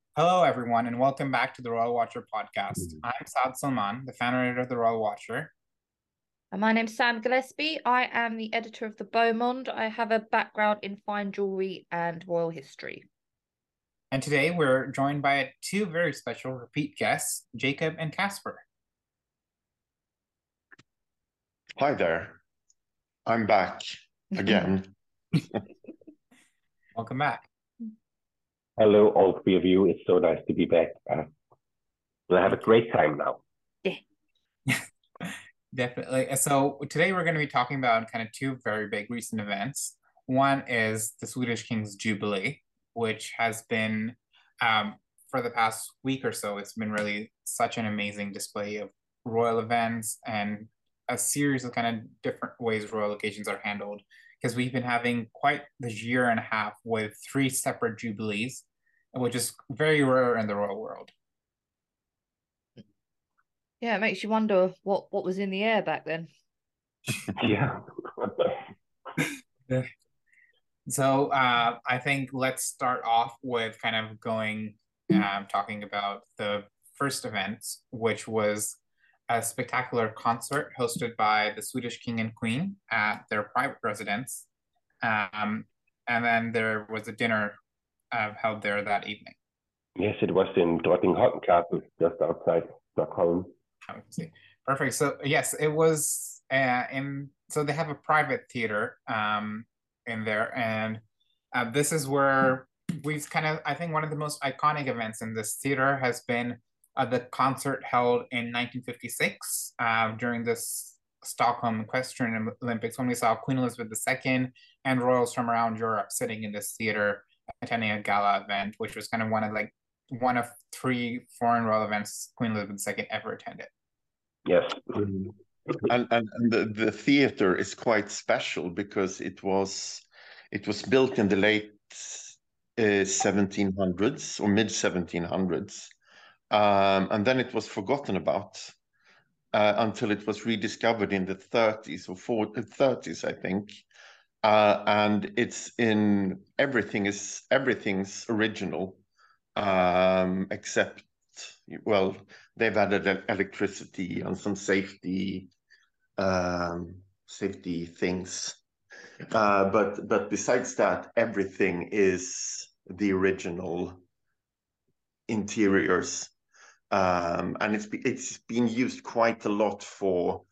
Hello, everyone, and welcome back to the Royal Watcher podcast. I'm Saad Salman, the founder editor of the Royal Watcher, And my name's Sam Gillespie. I am the editor of the Beaumont. I have a background in fine jewellery and royal history. and today we're joined by two very special repeat guests, Jacob and Casper. Hi there. I'm back again. Welcome back. Hello, all three of you. It's so nice to be back. We'll have a great time now. Yeah. Definitely. So today we're going to be talking about kind of two very big recent events. One is the Swedish King's Jubilee, which has been, for the past week or so, it's been really such an amazing display of royal events and a series of kind of different ways royal occasions are handled. Because we've been having quite this year and a half with three separate jubilees, which is very rare in the royal world. Yeah, it makes you wonder what was in the air back then. Yeah. So I think let's start off with kind of talking about the first event, which was a spectacular concert hosted by the Swedish King and Queen at their private residence. And then there was a dinner held there that evening. Yes, it was in Drottningholm Castle, just outside Stockholm. See. Perfect. So yes, it was so they have a private theater in there, and this is where we've kind of, I think one of the most iconic events in this theater has been the concert held in 1956 during this Stockholm Equestrian Olympics, when we saw Queen Elizabeth II and royals from around Europe sitting in this theater attending a gala event, which was kind of one of three foreign royal events Queen Elizabeth II ever attended. Yes. And the theater is quite special because it was built in the late 1700s or mid 1700s, and then it was forgotten about until it was rediscovered in the 30s or 30s, I think. And it's in everything's original, except, well, they've added electricity and some safety things. But besides that, everything is the original interiors, and it's been used quite a lot for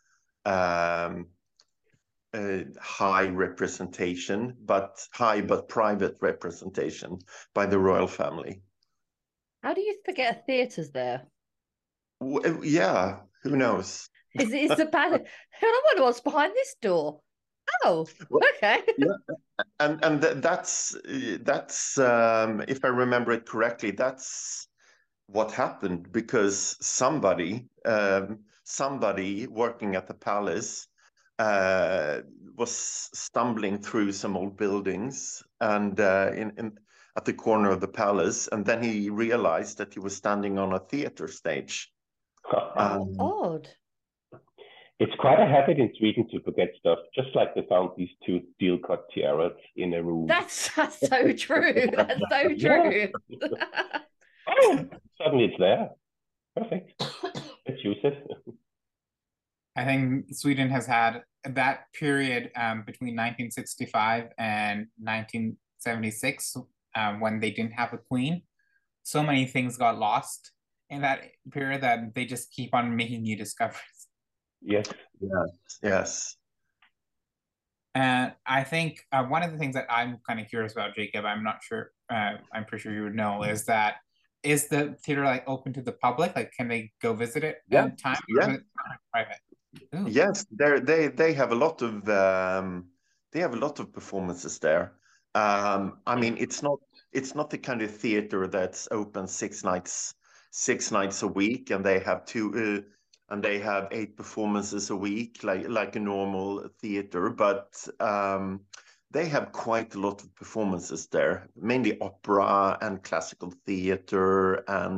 high representation, but private representation by the royal family. How do you forget a theatre's there? Yeah, who knows? Is the palace? I wonder what's behind this door. Oh, okay. Yeah, and that's if I remember it correctly, that's what happened because somebody working at the palace was stumbling through some old buildings and in at the corner of the palace, and then he realized that he was standing on a theater stage. Odd. It's quite a habit in Sweden to forget stuff, just like they found these two steel cut tiaras in a room. That's so true. That's so true. Oh, suddenly it's there. Perfect. Let's use it. I think Sweden has had that period between 1965 and 1976 when they didn't have a queen. So many things got lost in that period that they just keep on making new discoveries. Yes. Yes. And I think one of the things that I'm kind of curious about, Jacob, I'm not sure, I'm pretty sure you would know, is the theater like open to the public? Like, can they go visit it Yeah. at time? Yeah. Or is it private? Ooh. Yes, they have a lot of performances there. I mean, it's not the kind of theater that's open 6 nights a week, and they have and they have 8 performances a week, like a normal theater. But they have quite a lot of performances there, mainly opera and classical theater,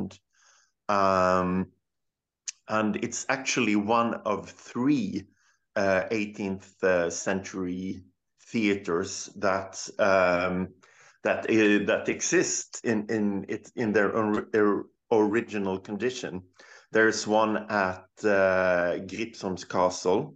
um, and it's actually one of three 18th century theaters that that exist in their original condition. There's one at Gripsholms Castle,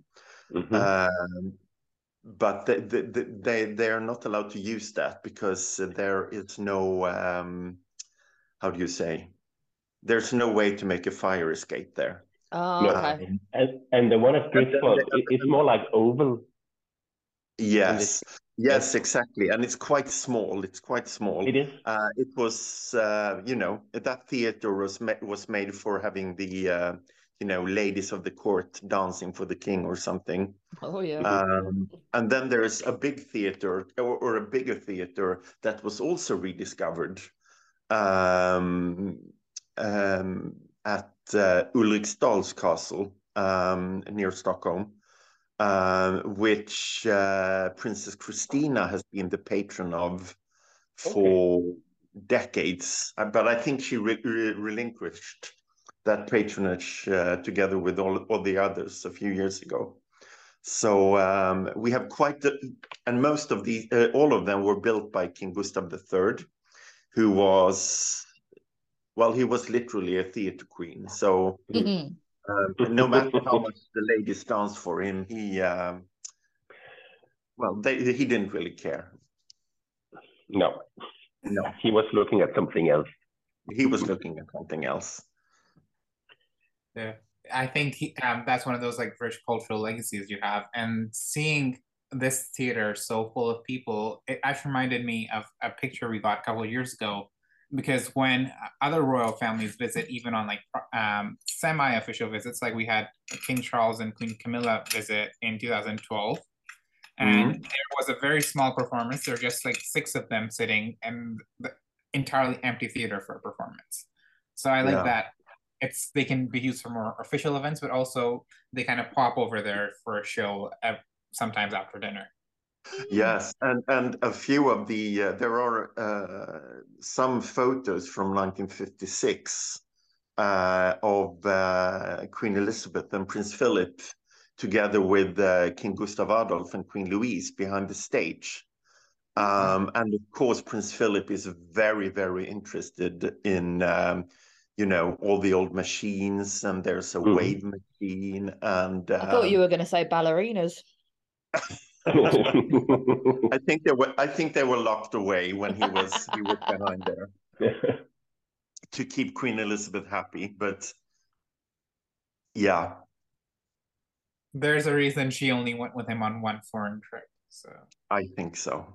but they are not allowed to use that because there is no how do you say? There's no way to make a fire escape there. Oh, okay. And the one at Gripsholm, it's more like oval. Yes, yes, exactly, and it's quite small. It's quite small. It is. It was, that theater was made for having the, ladies of the court dancing for the king or something. Oh yeah. And then there's a big theater or a bigger theater that was also rediscovered at Ulriksdals Castle near Stockholm. Which Princess Christina has been the patron of for decades. But I think she relinquished that patronage together with all the others a few years ago. So we have and most of all of them were built by King Gustav III, who was, well, he was literally a theater queen. So no matter how much the ladies danced for him, he didn't really care. No, he was looking at something else. Yeah, I think that's one of those like rich cultural legacies you have, and seeing this theater so full of people, it actually reminded me of a picture we got a couple of years ago. Because when other royal families visit, even on like semi-official visits, like we had King Charles and Queen Camilla visit in 2012, and there was a very small performance. There were just like 6 of them sitting in the entirely empty theater for a performance. So I like that they can be used for more official events, but also they kind of pop over there for a show sometimes after dinner. Yes, and a few of there are some photos from 1956 of Queen Elizabeth and Prince Philip together with King Gustav Adolf and Queen Louise behind the stage. And of course, Prince Philip is very, very interested in, all the old machines, and there's a wave machine. And I thought you were going to say ballerinas. I think they were locked away when he was behind there to keep Queen Elizabeth happy. But yeah, there's a reason she only went with him on one foreign trip. So I think so.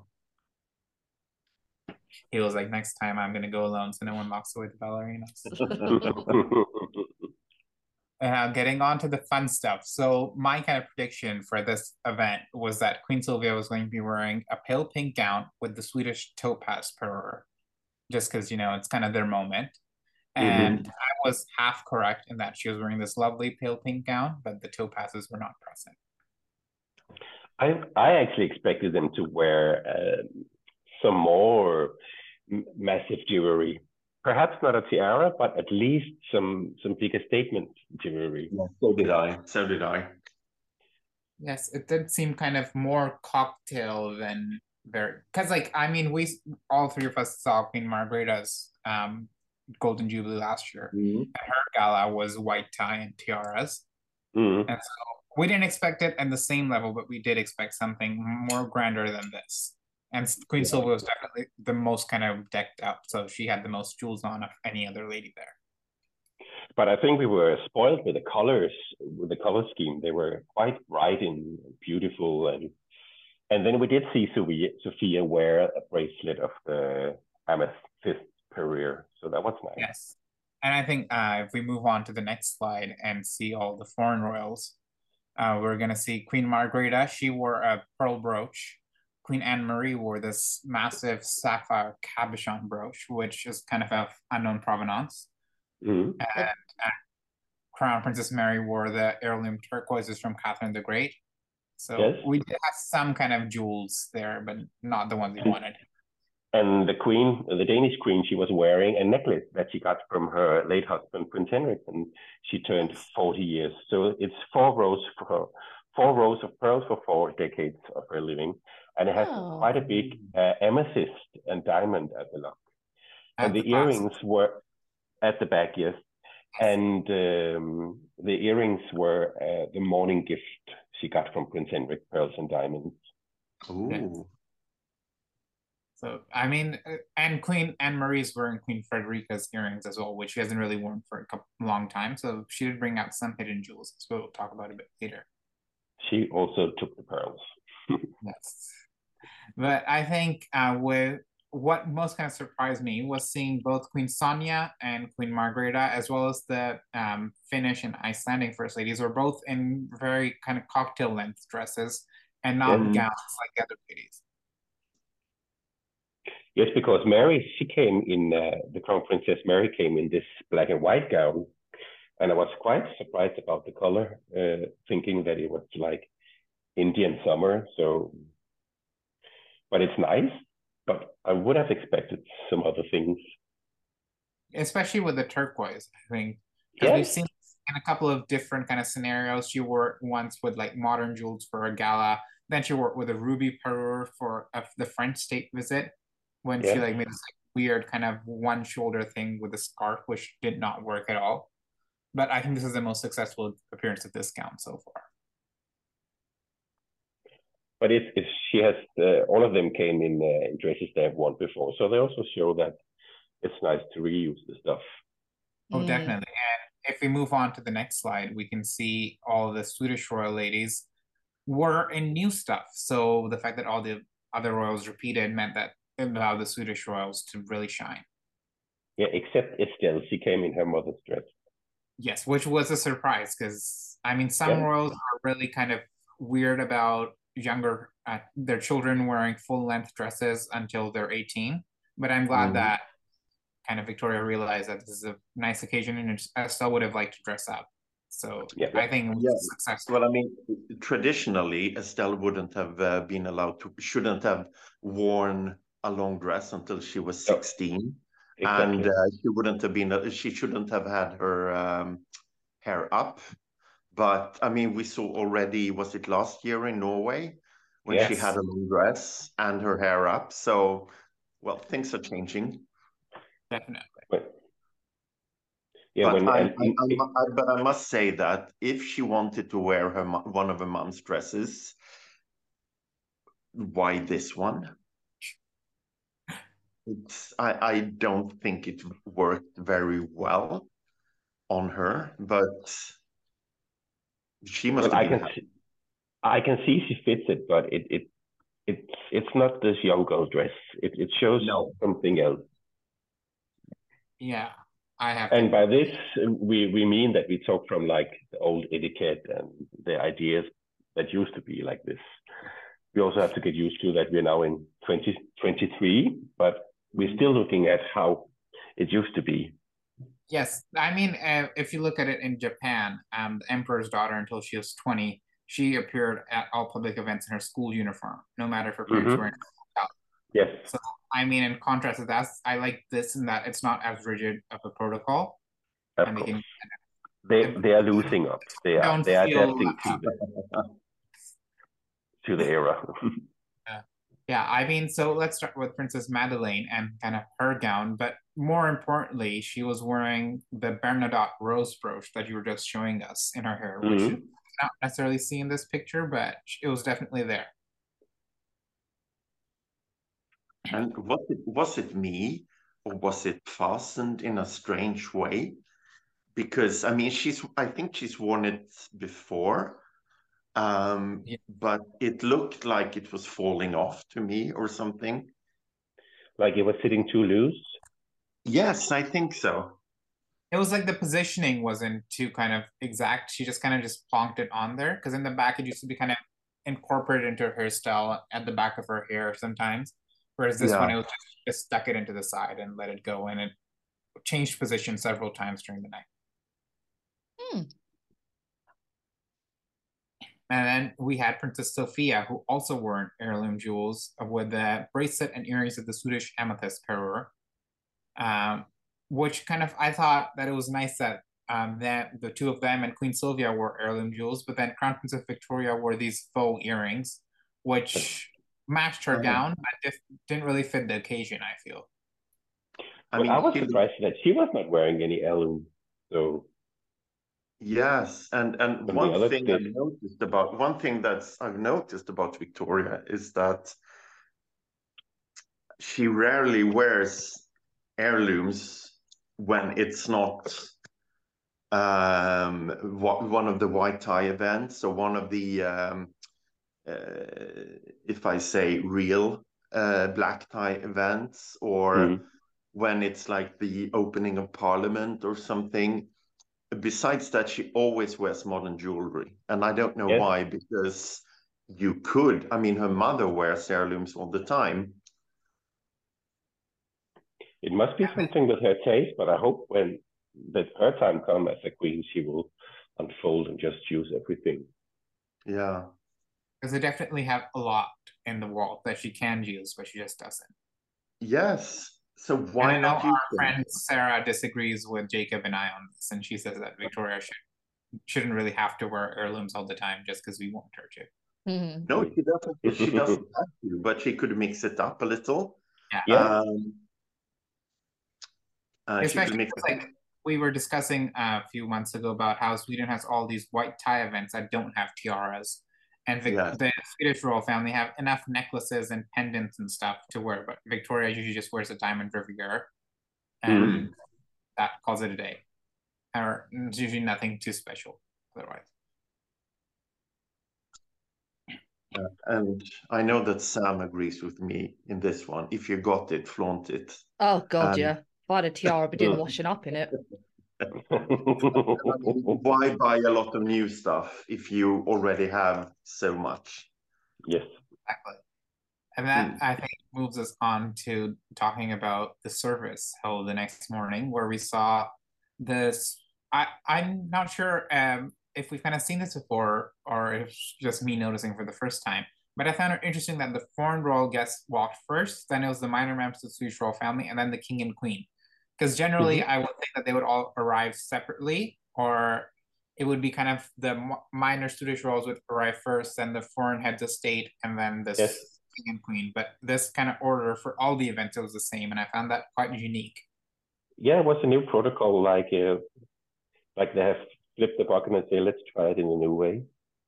He was like, next time I'm going to go alone so no one locks away the ballerinas. Getting on to the fun stuff. So my kind of prediction for this event was that Queen Sylvia was going to be wearing a pale pink gown with the Swedish topaz parure, just because, it's kind of their moment. And I was half correct in that she was wearing this lovely pale pink gown, but the topazes were not present. I actually expected them to wear some more massive jewelry. Perhaps not a tiara, but at least some bigger statement jewelry. Yeah, so did I. Yes, it did seem kind of more cocktail than because we all 3 of us saw Queen Margrethe's Golden Jubilee last year, and her gala was white tie and tiaras, and so we didn't expect it at the same level, but we did expect something more grander than this. And Queen Sylvia was definitely the most kind of decked up, so she had the most jewels on of any other lady there. But I think we were spoiled with the colors, with the color scheme. They were quite bright and beautiful, and then we did see Sophia wear a bracelet of the amethyst parure, so that was nice. Yes, and I think if we move on to the next slide and see all the foreign royals, we're gonna see Queen Margrethe. She wore a pearl brooch. Queen Anne-Marie wore this massive sapphire cabochon brooch, which is kind of unknown provenance. And Crown Princess Mary wore the heirloom turquoises from Catherine the Great. So we did have some kind of jewels there, but not the ones we wanted. And the Danish queen, she was wearing a necklace that she got from her late husband, Prince Henrik, and she turned 40 years. So it's 4 rows of pearls for 4 decades of her living. and it has quite a big amethyst and diamond at the lock. And the earrings were at the back, yes. And the earrings were the morning gift she got from Prince Henrik, pearls and diamonds. Ooh. Yeah. So, I mean, and Queen Anne-Marie's wearing Queen Frederica's earrings as well, which she hasn't really worn for a long time. So she did bring out some hidden jewels, as we'll talk about a bit later. She also took the pearls. Yes. But I think with what most kind of surprised me was seeing both Queen Sonja and Queen Margrethe, as well as the Finnish and Icelandic First Ladies, were both in very kind of cocktail length dresses and not gowns like the other ladies. Yes, because Mary, she came in, the Crown Princess Mary came in this black and white gown. And I was quite surprised about the color, thinking that it was like Indian summer. So, but it's nice, but I would have expected some other things. Especially with the turquoise, I think. Because we've seen in a couple of different kind of scenarios. She wore once with like modern jewels for a gala. Then she wore with a ruby parure for the French state visit, when she like made this like weird kind of one shoulder thing with a scarf, which did not work at all. But I think this is the most successful appearance of this gown so far. But if she has, all of them came in dresses they have worn before. So they also show that it's nice to reuse the stuff. Oh, definitely. And if we move on to the next slide, we can see all the Swedish royal ladies were in new stuff. So the fact that all the other royals repeated meant that it allowed the Swedish royals to really shine. Yeah, except Estelle, she came in her mother's dress. Yes, which was a surprise because, I mean, some royals are really kind of weird about their children wearing full-length dresses until they're 18. But I'm glad that kind of Victoria realized that this is a nice occasion and Estelle would have liked to dress up. So I think it was successful. Well, I mean, traditionally, Estelle wouldn't have been allowed to, shouldn't have worn a long dress until she was 16. Exactly. And she shouldn't have had her hair up. But I mean, we saw already, was it last year in Norway when she had a long dress and her hair up? So, well, things are changing. Definitely. But I must say that if she wanted to wear one of her mom's dresses, why this one? I don't think it worked very well on her, but she must have been happy. I can see she fits it, but it's not this young girl dress. It shows something else. Yeah, I have. And by this, we mean that we talk from like the old etiquette and the ideas that used to be like this. We also have to get used to that we're now in 2023, but we're still looking at how it used to be. Yes, I mean, if you look at it in Japan, the emperor's daughter, until she was 20, she appeared at all public events in her school uniform, no matter if her parents were in. Yes. So, I mean, in contrast to that, I like this in that it's not as rigid of a protocol. Of course. They are losing up. They are adapting to the era. Yeah, I mean, so let's start with Princess Madeleine and kind of her gown, but more importantly, she was wearing the Bernadotte rose brooch that you were just showing us in her hair, which you not necessarily see in this picture, but it was definitely there. And was it me, or was it fastened in a strange way? Because I mean, I think she's worn it before. But it looked like it was falling off to me or something. Like it was sitting too loose? Yes, I think so. It was like the positioning wasn't too kind of exact. She just kind of just plonked it on there, because in the back it used to be kind of incorporated into her hairstyle at the back of her hair sometimes. Whereas this one, it was just stuck it into the side and let it go, and it changed position several times during the night. And then we had Princess Sophia, who also wore heirloom jewels with the bracelet and earrings of the Swedish amethyst parure, which kind of, I thought that it was nice that the two of them and Queen Sylvia wore heirloom jewels, but then Crown Princess Victoria wore these faux earrings, which matched her gown, but just didn't really fit the occasion, I feel. I mean, I was she surprised that she was not wearing any heirloom. So yes, and the one others thing did. I've noticed about Victoria is that she rarely wears heirlooms when it's not one of the white tie events or one of the if I say real black tie events, or when it's like the opening of Parliament or something. Besides that, she always wears modern jewelry, and I don't know Yes. why, because you could. I mean, her mother wears heirlooms all the time. It must be something with her taste, but I hope when that her time comes as a queen, she will unfold and just choose everything. Yeah. Because they definitely have a lot in the world that she can use, but she just doesn't. Yes. So why And I know not use our them? friend Sarah disagrees with Jacob and I on this, and she says that Victoria shouldn't really have to wear heirlooms all the time just because we want her to. No, she doesn't. She doesn't have to, but she could mix it up a little. Yeah. She could mix it like we were discussing a few months ago about how Sweden has all these white tie events that don't have tiaras. And the Swedish royal family have enough necklaces and pendants and stuff to wear, but Victoria usually just wears a diamond riviere, and that calls it a day. Or it's usually nothing too special otherwise. And I know that Sam agrees with me in this one. If you got it, flaunt it. Oh God, yeah. If I had a tiara, I'd be doing the washing up in it. Why buy a lot of new stuff if you already have so much? Yes. Exactly. And that, I think, moves us on to talking about the service held the next morning, where we saw this. I'm not sure if we've kind of seen this before or if it's just me noticing for the first time, but I found it interesting that the foreign royal guests walked first, then it was the minor members of the Swedish royal family, and then the king and queen. Because generally, I would think that they would all arrive separately, or it would be kind of the minor Swedish royals would arrive first, then the foreign heads of state, and then this king and queen. But this kind of order for all the events, it was the same, and I found that quite unique. Yeah, it was a new protocol, like they have flipped the bucket and say, let's try it in a new way.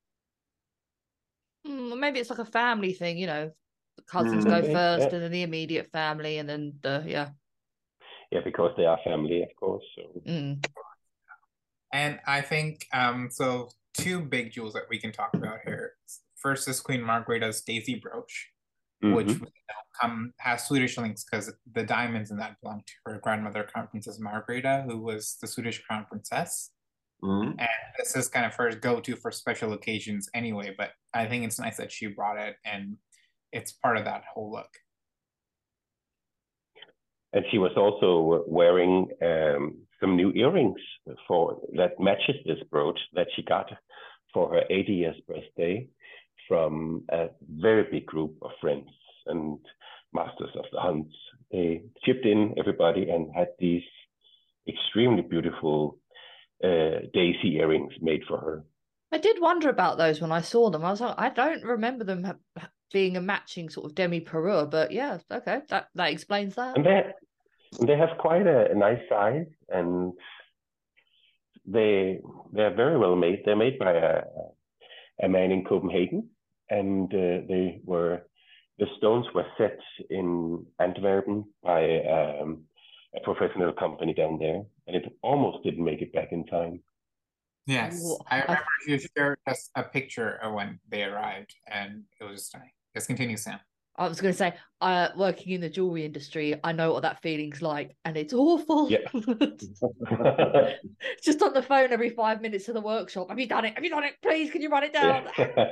Maybe it's like a family thing, you know. The cousins go first, and then the immediate family, and then Yeah, because they are family, of course. So. And I think so. Two big jewels that we can talk about here. First is Queen Margrethe's Daisy brooch, which has Swedish links because the diamonds in that belong to her grandmother, Crown Princess Margrethe, who was the Swedish crown princess. And this is kind of her go-to for special occasions anyway, but I think it's nice that she brought it, and it's part of that whole look. And she was also wearing some new earrings that matches this brooch that she got for her 80th birthday from a very big group of friends and masters of the hunts. They chipped in, everybody, and had these extremely beautiful daisy earrings made for her. I did wonder about those when I saw them. I was like, I don't remember them being a matching sort of demi-parure, but yeah, okay, that explains that. And they have quite a nice size, and they're very well made. They're made by a man in Copenhagen, and the stones were set in Antwerpen by a professional company down there, and it almost didn't make it back in time. Yes, I remember you shared us a picture of when they arrived, and it was stunning. Just continue, Sam. I was going to say, working in the jewelry industry, I know what that feeling's like, and it's awful. Yeah. Just on the phone every 5 minutes to the workshop. Have you done it? Have you done it? Please, can you write it down?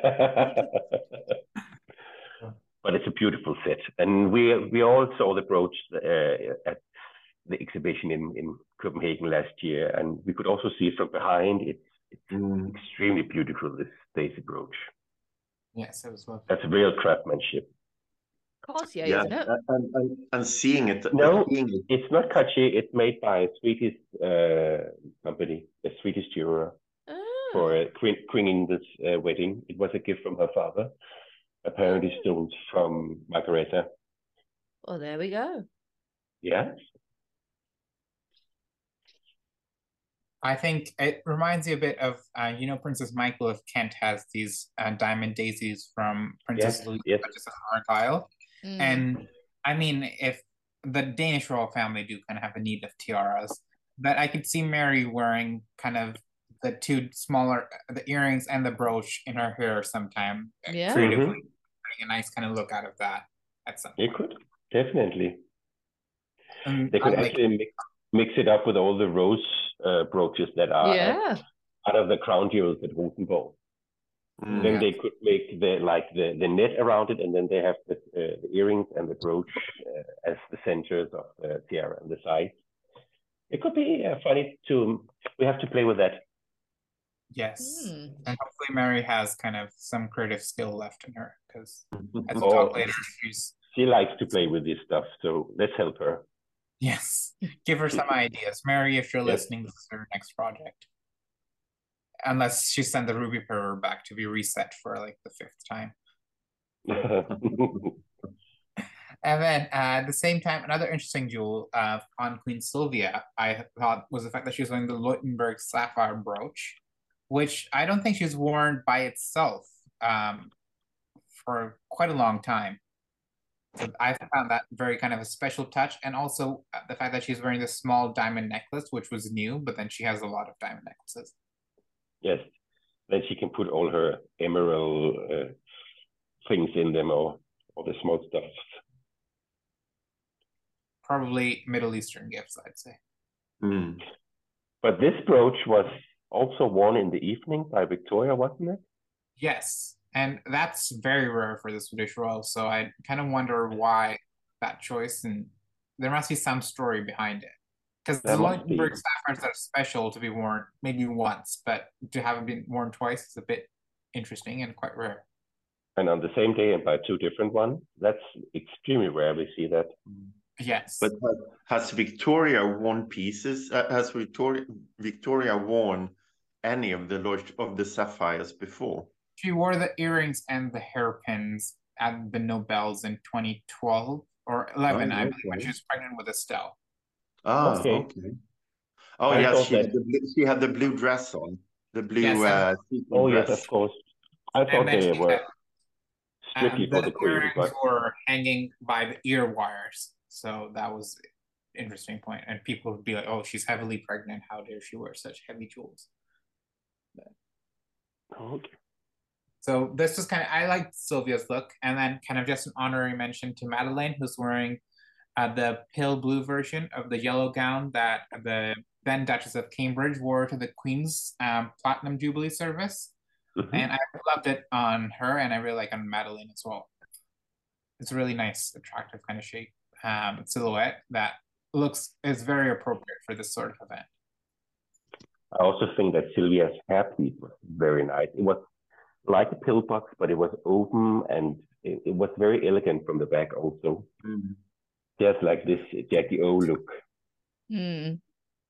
But it's a beautiful set, and we all saw the brooch at the exhibition in Copenhagen last year, and we could also see it from behind. It's extremely beautiful, this Daisy brooch. Yes, it was lovely. That's real craftsmanship. Cartier, isn't it? And seeing it. No, it's not Cartier. It's made by a Swedish company, a Swedish jeweler, for Queen Ingrid's wedding. It was a gift from her father. apparently stones from Margareta. Well, there we go. Yeah. I think it reminds you a bit of, Princess Michael of Kent has these diamond daisies from Princess Yes, Louise, yes. Duchess of Argyle. Mm. And I mean, if the Danish royal family do kind of have a need of tiaras, but I could see Mary wearing kind of the two smaller, the earrings and the brooch in her hair sometime, Yeah. creatively Mhm. getting a nice kind of look out of that at some They point. could, definitely. And They could I like actually mix it up with all the rose brooches that are Yeah. out of the crown jewels at Rosenborg. Mm. Then Yeah. they could make the net around it, and then they have the earrings and the brooch as the centers of the tiara and the sides. It could be funny to. We have to play with that. yes. Mm. And hopefully Mary has kind of some creative skill left in her, because as we Oh, talk later, she's she likes to play with this stuff, so let's help her. yes. Give her some ideas. Mary, if you're Yes. listening, this is her next project. Unless she sent the ruby pearl back to be reset for like the 5th time. And then at the same time, another interesting jewel on Queen Sylvia, I thought, was the fact that she was wearing the Leutenberg sapphire brooch, which I don't think she's worn by itself for quite a long time. So I found that very kind of a special touch. And also the fact that she's wearing this small diamond necklace, which was new, but then she has a lot of diamond necklaces. Yes. Then she can put all her emerald things in them, or the small stuff. Probably Middle Eastern gifts, I'd say. Mm. But this brooch was also worn in the evening by Victoria, wasn't it? Yes, and that's very rare for the Swedish royal. So I kind of wonder why that choice, and there must be some story behind it. Because the There must be. Leutenberg sapphires are special to be worn maybe once, but to have it been worn twice is a bit interesting and quite rare. And on the same day and by two different ones, that's extremely rare. We see that. Yes, But has Victoria worn pieces? Has Victoria worn any of the sapphires before? she wore the earrings and the hairpins at the Nobels in 2012 or 11, Oh, I believe, when okay. she was pregnant with Estelle. Ah, Okay. okay. Oh, I yes, thought she had that. she had the blue dress on, the blue Yes, sequin Oh yes, dress. of course. I and thought then they she were had strictly for the the queen, earrings but were hanging by the ear wires, so that was an interesting point. And people would be like, "Oh, she's heavily pregnant. How dare she wear such heavy jewels?" okay. So this was kind of, I liked Sylvia's look, and then kind of just an honorary mention to Madeleine, who's wearing the pale blue version of the yellow gown that the then Duchess of Cambridge wore to the Queen's Platinum Jubilee service. Mhm. And I loved it on her, and I really like on Madeleine as well. It's a really nice, attractive kind of shape silhouette that is very appropriate for this sort of event. I also think that Sylvia's hairpiece was very nice. It was like a pillbox, but it was open, and it was very elegant from the back also. Mm. Just like this Jackie O look. Mm.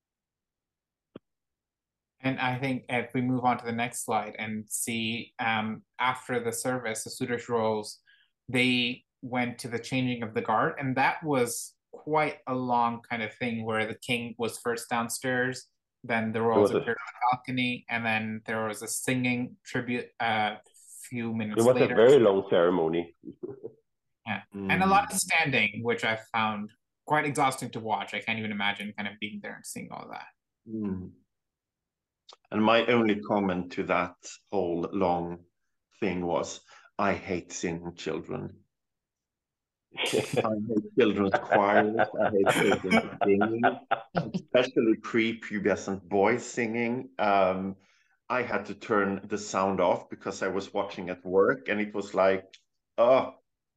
And I think if we move on to the next slide and see after the service, the Swedish royals, they went to the changing of the guard, and that was quite a long kind of thing where the king was first downstairs, then the royals appeared on the balcony, and then there was a singing tribute a few minutes It was later. a very long ceremony. Yeah, and a lot of standing, which I found quite exhausting to watch. I can't even imagine kind of being there and seeing all that. Mm. And my only comment to that whole long thing was, I hate singing children. I hate children's choirs. I hate children singing, especially prepubescent boys singing. I had to turn the sound off because I was watching at work, and it was like, oh.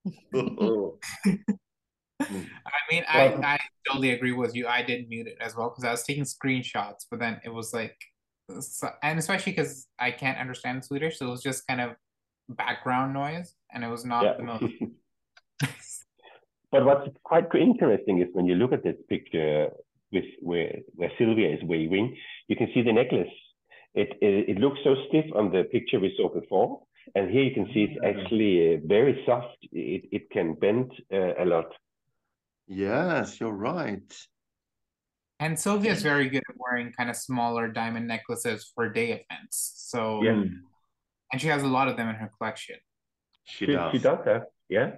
I mean, I totally agree with you. I did mute it as well because I was taking screenshots, but then it was like, and especially because I can't understand Swedish, so it was just kind of background noise, and it was not the most. But what's quite interesting is when you look at this picture with where Sylvia is waving, you can see the necklace. It looks so stiff on the picture we saw before, And here you can see it's actually very soft. It can bend a lot. Yes, you're right. And Sylvia's very good at wearing kind of smaller diamond necklaces for day events. So, Yeah. and she has a lot of them in her collection. She She does. does have, yeah.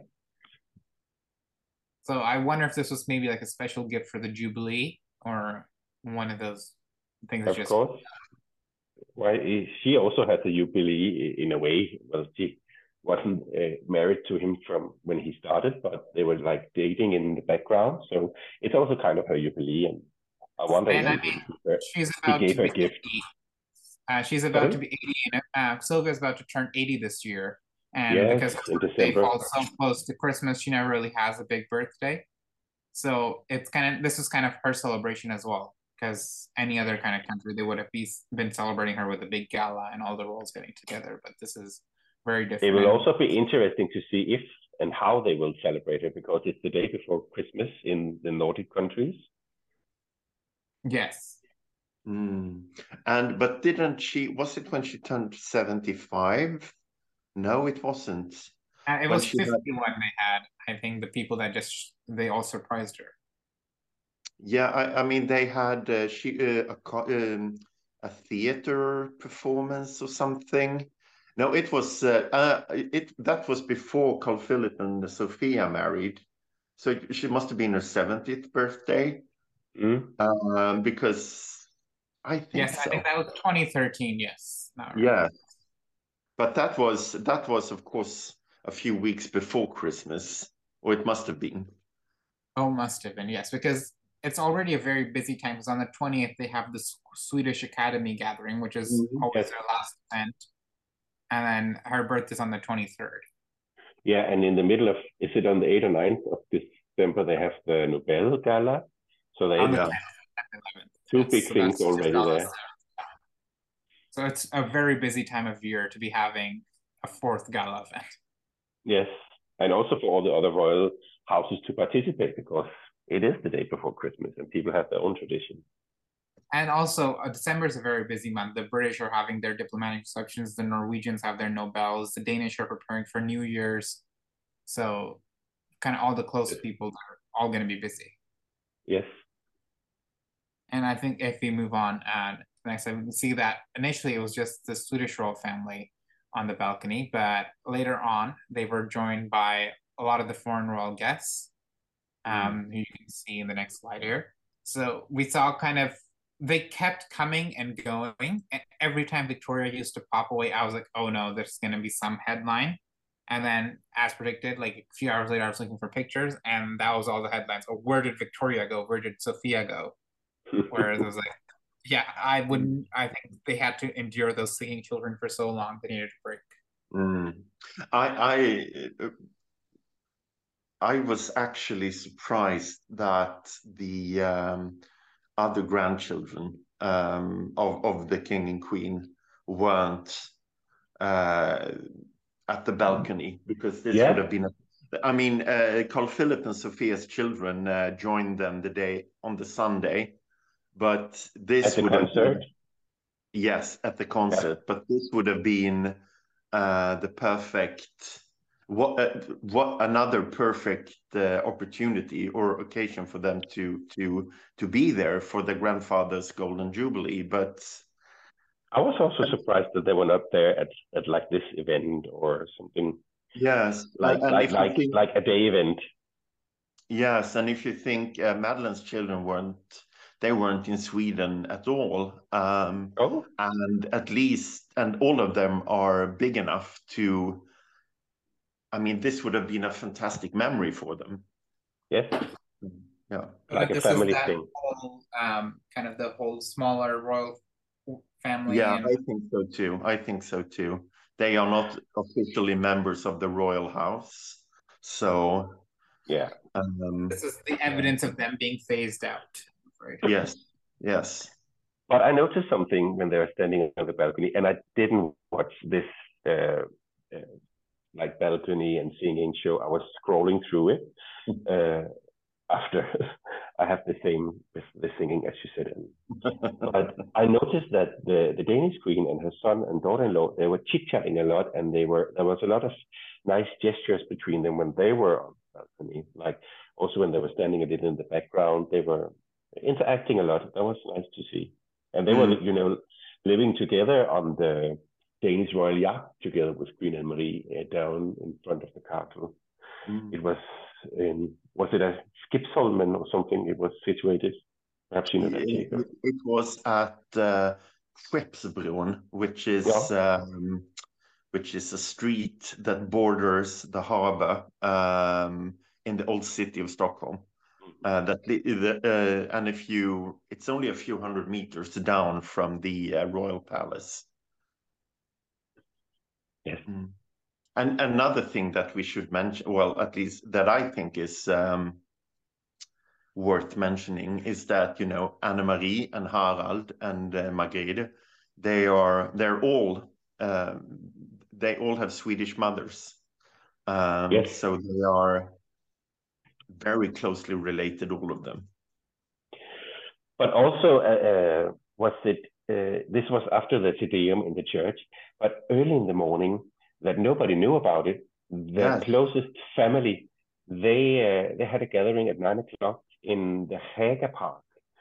So I wonder if this was maybe like a special gift for the Jubilee or one of those things. Of course. Why she also has a Jubilee in a way. Well, she wasn't married to him from when he started, but they were like dating in the background. So it's also kind of her Jubilee. And I wonder And I if mean, he she's about gave to her be a gift. 80. She's about to be 80. And Sylvia's about to turn 80 this year. And Yes, because in they December. fall so close to Christmas, she never really has a big birthday. So it's kind of, this is kind of her celebration as well. Because any other kind of country, they would have been celebrating her with a big gala and all the royals getting together. But this is very different. It will also be interesting to see if and how they will celebrate it, because it's the day before Christmas in the Nordic countries. Yes. But didn't she, was it when she turned 75? No, it wasn't. It was 51 they had. I think the people that they all surprised her. Yeah, I mean they had a theater performance or something. No, it was that was before Carl Philip and Sophia married, so she must have been her 70th birthday. Because I think I think that was 2013. Yes. Yeah, but that was of course a few weeks before Christmas, or it must have been. Oh, must have been, yes, because it's already a very busy time. Because on the 20th they have the Swedish Academy gathering, which is always their last event, and then her birth is on the 23rd. Yeah, and in the middle of, is it on the 8th or 9th of December, they have the Nobel Gala. So they have two big things already there. So it's a very busy time of year to be having a fourth gala event. Yes, and also for all the other royal houses to participate, because it is the day before Christmas and people have their own tradition. And also, December is a very busy month. The British are having their diplomatic receptions. The Norwegians have their Nobels. The Danish are preparing for New Year's. So kind of all the close people are all going to be busy. Yes. And I think if we move on, next I see that initially it was just the Swedish royal family on the balcony, but later on they were joined by a lot of the foreign royal guests, who you can see in the next slide here. So we saw they kept coming and going. And every time Victoria used to pop away, I was like, oh no, there's going to be some headline. And then, as predicted, like a few hours later, I was looking for pictures, and that was all the headlines. Oh, where did Victoria go? Where did Sophia go? Whereas I was like, yeah, I think they had to endure those singing children for so long, they needed a break. I was actually surprised that the other grandchildren of the king and queen weren't at the balcony, because this would have been Carl Philip and Sophia's children joined them on the Sunday, but this would have been, yes, at the concert, but this would have been the perfect what another perfect opportunity or occasion for them to be there for the grandfather's golden jubilee. But I was also surprised that they were not there at like this event or something. Yes, like a day event. Yes, and if you think Madeleine's children weren't in Sweden at all, and all of them are big enough to. I mean, this would have been a fantastic memory for them. Yes. Yeah. Like a family thing. Whole, kind of the whole smaller royal family. Yeah, I think so too. They are not officially members of the royal house. So, yeah. This is the evidence of them being phased out. Right? Yes. But I noticed something when they were standing on the balcony, and I didn't watch this like balcony and singing show. I was scrolling through it after I have the same with the singing as you said. But I noticed that the Danish queen and her son and daughter-in-law, they were chit-chatting a lot, and there was a lot of nice gestures between them when they were on the balcony. Like also when they were standing a little in the background, they were interacting a lot. That was nice to see. And they were, living together on the Danish royal yacht together with Queen Anne-Marie down in front of the castle. It was it a Skibsholmen or something? It was situated. Perhaps you know that, Jacob. It was at Skeppsbron, which is a street that borders the harbor in the old city of Stockholm. And it's only a few hundred meters down from the royal palace. Yes. And another thing that we should mention, well, at least that I think is worth mentioning, is that Anne-Marie and Harald and Margrethe, they all have Swedish mothers. Yes. So they are very closely related, all of them. But also, this was after the Te Deum in the church, but early in the morning, that nobody knew about it, the closest family, they had a gathering at 9 o'clock in the Haga Park.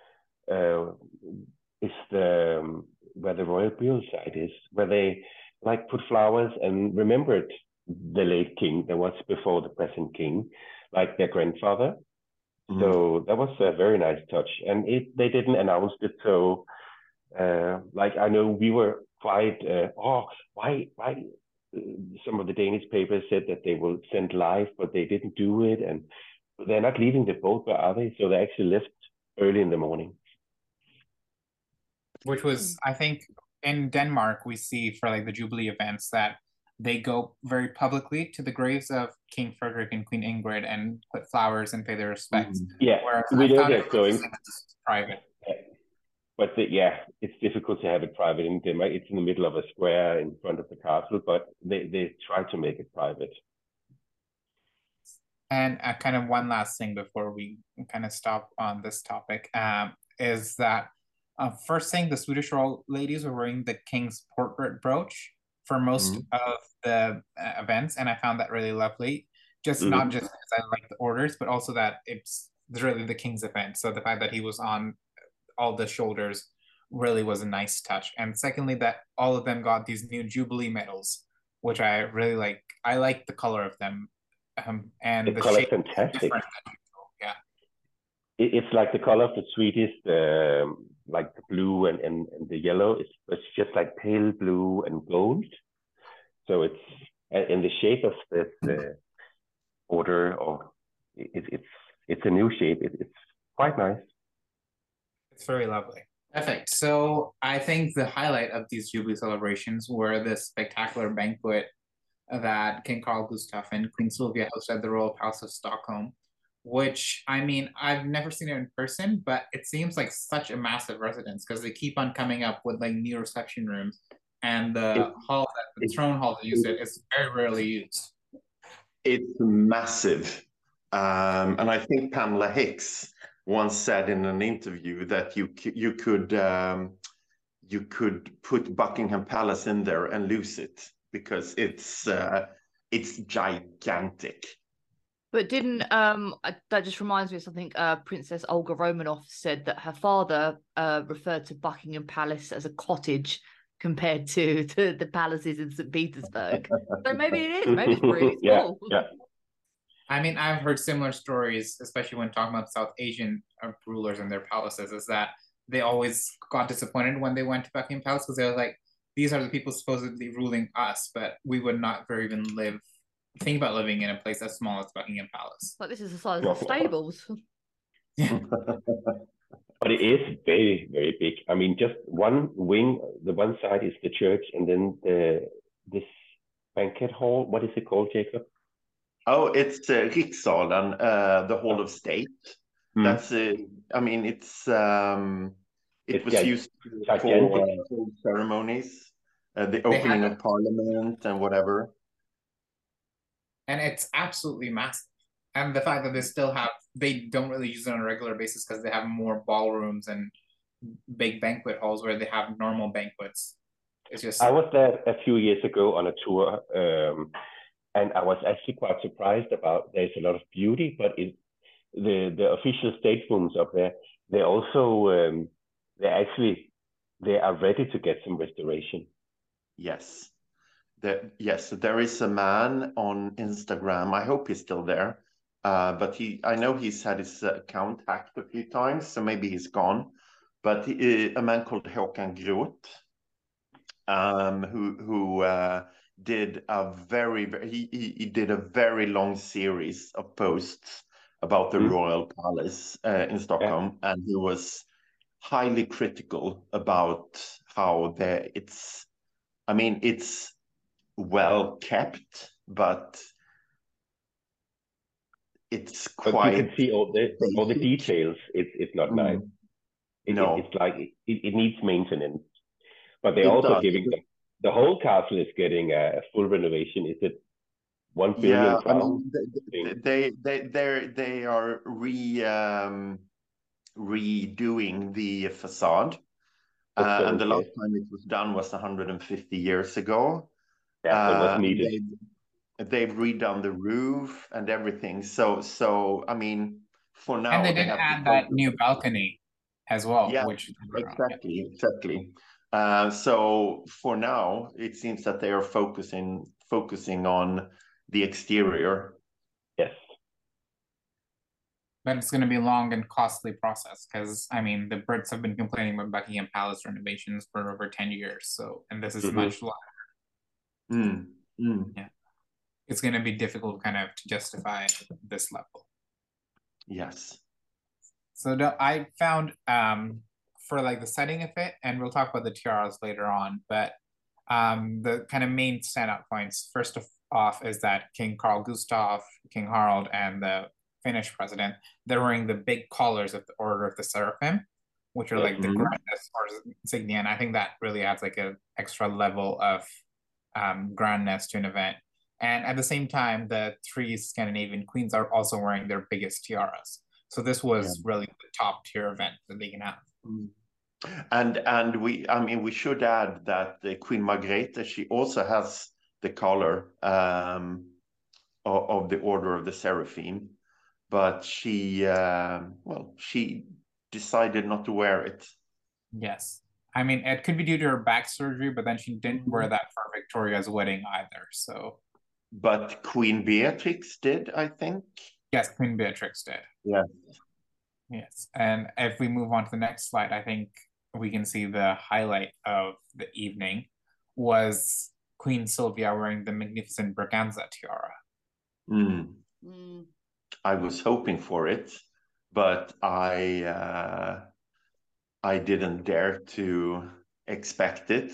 It's where the royal burial site is, where they put flowers and remembered the late king that was before the present king, like their grandfather. So that was a very nice touch, and they didn't announce it. So I know we were quite why some of the Danish papers said that they will send live, but they didn't do it, and they're not leaving the boat, where are they? So they actually left early in the morning. Which was, I think, in Denmark, we see for the Jubilee events that they go very publicly to the graves of King Frederick and Queen Ingrid and put flowers and pay their respects. Yeah, whereas we know they're going private. But it's difficult to have it private in Denmark. It's in the middle of a square in front of the castle, but they try to make it private. And kind of one last thing before we kind of stop on this topic is that first thing, the Swedish royal ladies were wearing the king's portrait brooch for most of the events, and I found that really lovely. Not just because I like the orders, but also that it's really the king's event. So the fact that he was on all the shoulders really was a nice touch. And secondly, that all of them got these new Jubilee medals, which I really like. I like the color of them, and the color is fantastic. Yeah, it's like the color of the Swedish, like the blue and the yellow. It's just like pale blue and gold. So it's in the shape of this order, or it's a new shape. It's quite nice. It's very lovely. Perfect. So I think the highlight of these Jubilee celebrations were the spectacular banquet that King Carl Gustaf and Queen Sylvia hosted at the Royal Palace of Stockholm, which, I mean, I've never seen it in person, but it seems like such a massive residence because they keep on coming up with new reception rooms, and the throne hall that used it is very rarely used. It's massive. And I think Pamela Hicks once said in an interview that you could put Buckingham Palace in there and lose it because it's gigantic. But didn't that just reminds me of something Princess Olga Romanov said, that her father referred to Buckingham Palace as a cottage compared to the palaces in St. Petersburg. So maybe it is. Maybe it's really small. Yeah. I mean, I've heard similar stories, especially when talking about South Asian rulers and their palaces, is that they always got disappointed when they went to Buckingham Palace because they were like, these are the people supposedly ruling us, but we would not very even think about living in a place as small as Buckingham Palace. Like, this is the size of stables. Yeah. But it is very, very big. I mean, just one wing, the one side is the church, and then this banquet hall. What is it called, Jacob? Oh, it's Rikssalen, the Hall of State. That's I mean, it was used for ceremonies, the opening of Parliament and whatever. And it's absolutely massive. And the fact that they don't really use it on a regular basis because they have more ballrooms and big banquet halls where they have normal banquets. It's just. I was there a few years ago on a tour, and I was actually quite surprised about. There's a lot of beauty, but the official staterooms up there, they also they are ready to get some restoration. Yes. Yes, there is a man on Instagram. I hope he's still there. But I know he's had his account hacked a few times, so maybe he's gone. But a man called Håkan Groth, who did he did a very long series of posts about the Royal Palace in Stockholm, and he was highly critical about how it's well kept, but it's quite. But you can see all the details. It's not nice. It's like it needs maintenance. But they're also giving the whole castle is getting a full renovation. Is it 1 billion crowns? They are redoing the facade. And the last time it was done was 150 years ago. Yeah, it was needed. They've redone the roof and everything. So I mean, for now, and they did add that new balcony as well. Yeah, which exactly. So for now, it seems that they are focusing on the exterior. Yes. But it's going to be a long and costly process because, I mean, the Brits have been complaining about Buckingham Palace renovations for over 10 years. So, and this is much longer. Yeah. It's going to be difficult kind of to justify this level. Yes. So I found for like the setting of it, and we'll talk about the tiaras later on, but the kind of main standout points, first off, is that King Carl Gustaf, King Harald, and the Finnish president, they're wearing the big collars of the Order of the Seraphim, which are like the grandest insignia, and I think that really adds like an extra level of grandness to an event. And at the same time, the 3 Scandinavian queens are also wearing their biggest tiaras. So this was really the top tier event that they can have. And we should add that Queen Margrethe, she also has the collar of the Order of the Seraphim, but she decided not to wear it. Yes. I mean, it could be due to her back surgery, but then she didn't wear that for Victoria's wedding either. So, but Queen Beatrix did, I think. Yes, Queen Beatrix did. Yeah. Yes. And if we move on to the next slide, I think we can see the highlight of the evening was Queen Sylvia wearing the magnificent Braganza tiara. I was hoping for it, but I didn't dare to expect it.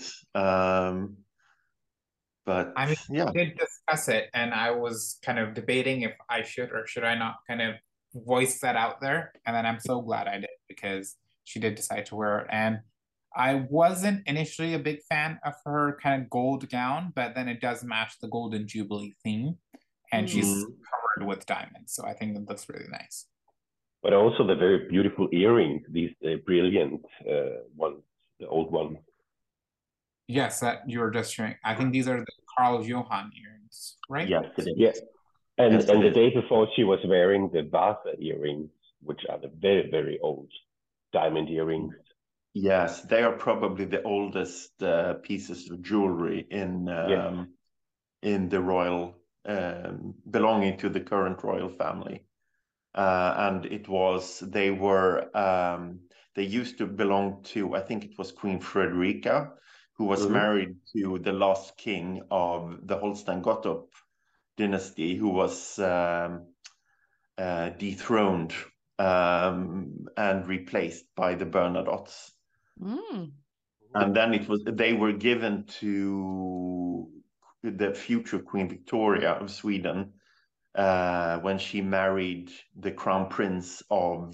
But I mean, we did discuss it, and I was kind of debating if I should or should I not kind of voice that out there. And then I'm so glad I did because she did decide to wear it. And I wasn't initially a big fan of her kind of gold gown, but then it does match the Golden Jubilee theme, and she's covered with diamonds. So I think that looks really nice. But also the very beautiful earrings, these brilliant ones, the old ones. Yes, that you were just showing. I think these are the Carl Johan earrings, right? Yes, yeah. And the day before she was wearing the Vasa earrings, which are the very, very old diamond earrings. Yes, they are probably the oldest pieces of jewelry in the royal, belonging to the current royal family. And they used to belong to, I think it was Queen Frederica, who was married to the last king of the Holstein-Gottorp dynasty, who was dethroned and replaced by the Bernadottes. And then they were given to the future Queen Victoria of Sweden when she married the crown prince of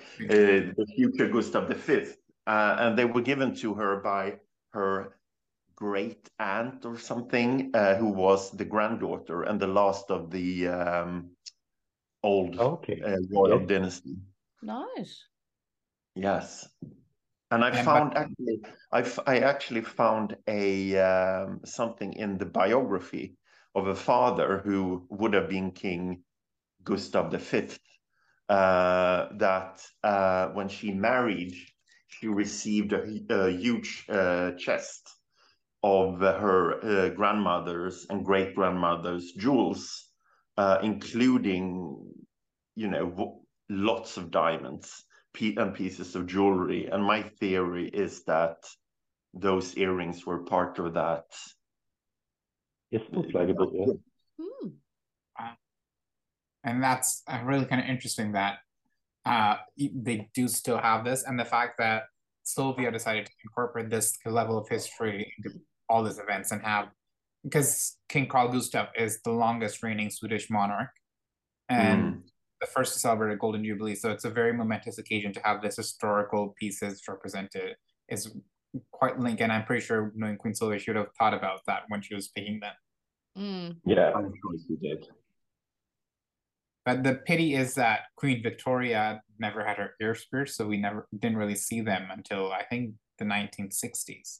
the future Gustav V. And they were given to her by her great aunt or something, who was the granddaughter and the last of the old royal dynasty. Nice. Yes. And I actually found a something in the biography of a father who would have been King Gustav V, that when she married, she received a huge chest of her grandmother's and great-grandmother's jewels, including, lots of diamonds and pieces of jewelry. And my theory is that those earrings were part of that. Yes, most likely, yeah. And that's really kind of interesting that they do still have this, and the fact that Sylvia decided to incorporate this level of history into all these events and have, because King Carl Gustaf is the longest reigning Swedish monarch and the first to celebrate a Golden Jubilee, so it's a very momentous occasion to have this historical pieces represented. Is quite linked, and I'm pretty sure knowing Queen Sylvia, she would have thought about that when she was picking them. Yeah, I'm sure she did. But the pity is that Queen Victoria never had her ears pierced, so we didn't really see them until I think the 1960s.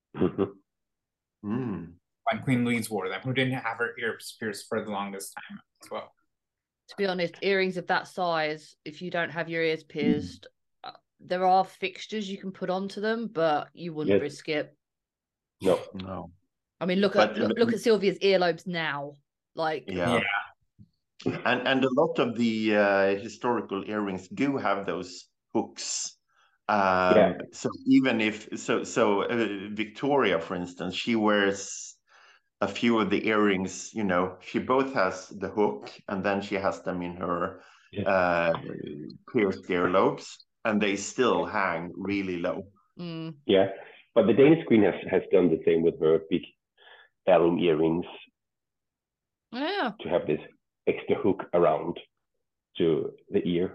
When Queen Louise wore them, who didn't have her ears pierced for the longest time as well. To be honest, earrings of that size, if you don't have your ears pierced, there are fixtures you can put onto them, but you wouldn't risk it. No. I mean, look at Sylvia's earlobes now. Yeah. And a lot of the historical earrings do have those hooks. So even if Victoria, for instance, she wears a few of the earrings. She both has the hook, and then she has them in her pierced earlobes, and they still hang really low. Yeah, but the Danish queen has done the same with her big alum earrings. Yeah. To have this extra hook around to the ear.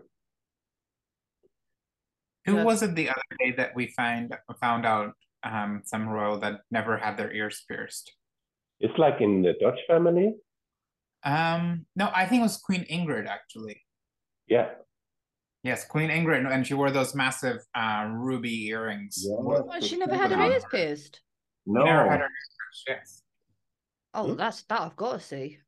Who was it the other day that we found out some royal that never had their ears pierced? It's like in the Dutch family. No, I think it was Queen Ingrid actually. Yeah. Yes, Queen Ingrid, and she wore those massive ruby earrings. Yeah. She never had her ears pierced. No. She never had her ears pierced. Yes. Oh, that's that I've got to see.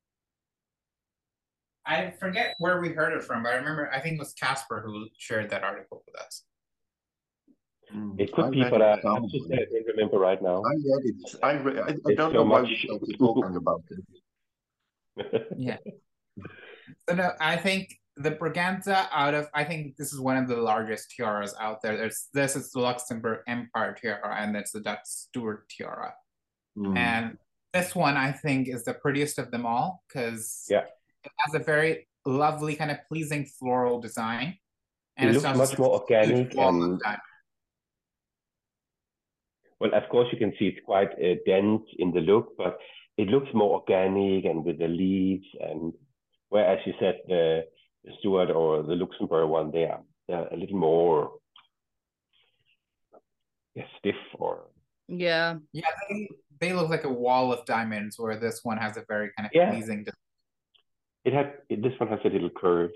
I forget where we heard it from, but I remember I think it was Casper who shared that article with us. It could be, but I don't remember right now. I read it. I don't know why we started talking about it. Yeah. So no, I think the Braganza I think this is one of the largest tiaras out there. This is the Luxembourg Empire tiara, and that's the Dutch Stuart tiara. And this one I think is the prettiest of them all because it has a very lovely kind of pleasing floral design. And it looks much more organic and well, of course you can see it's quite dense in the look, but it looks more organic and with the leaves, and whereas you said the Stuart or the Luxembourg one, they're a little more stiff or they look like a wall of diamonds, where this one has a very kind of pleasing design. This one has a little curve.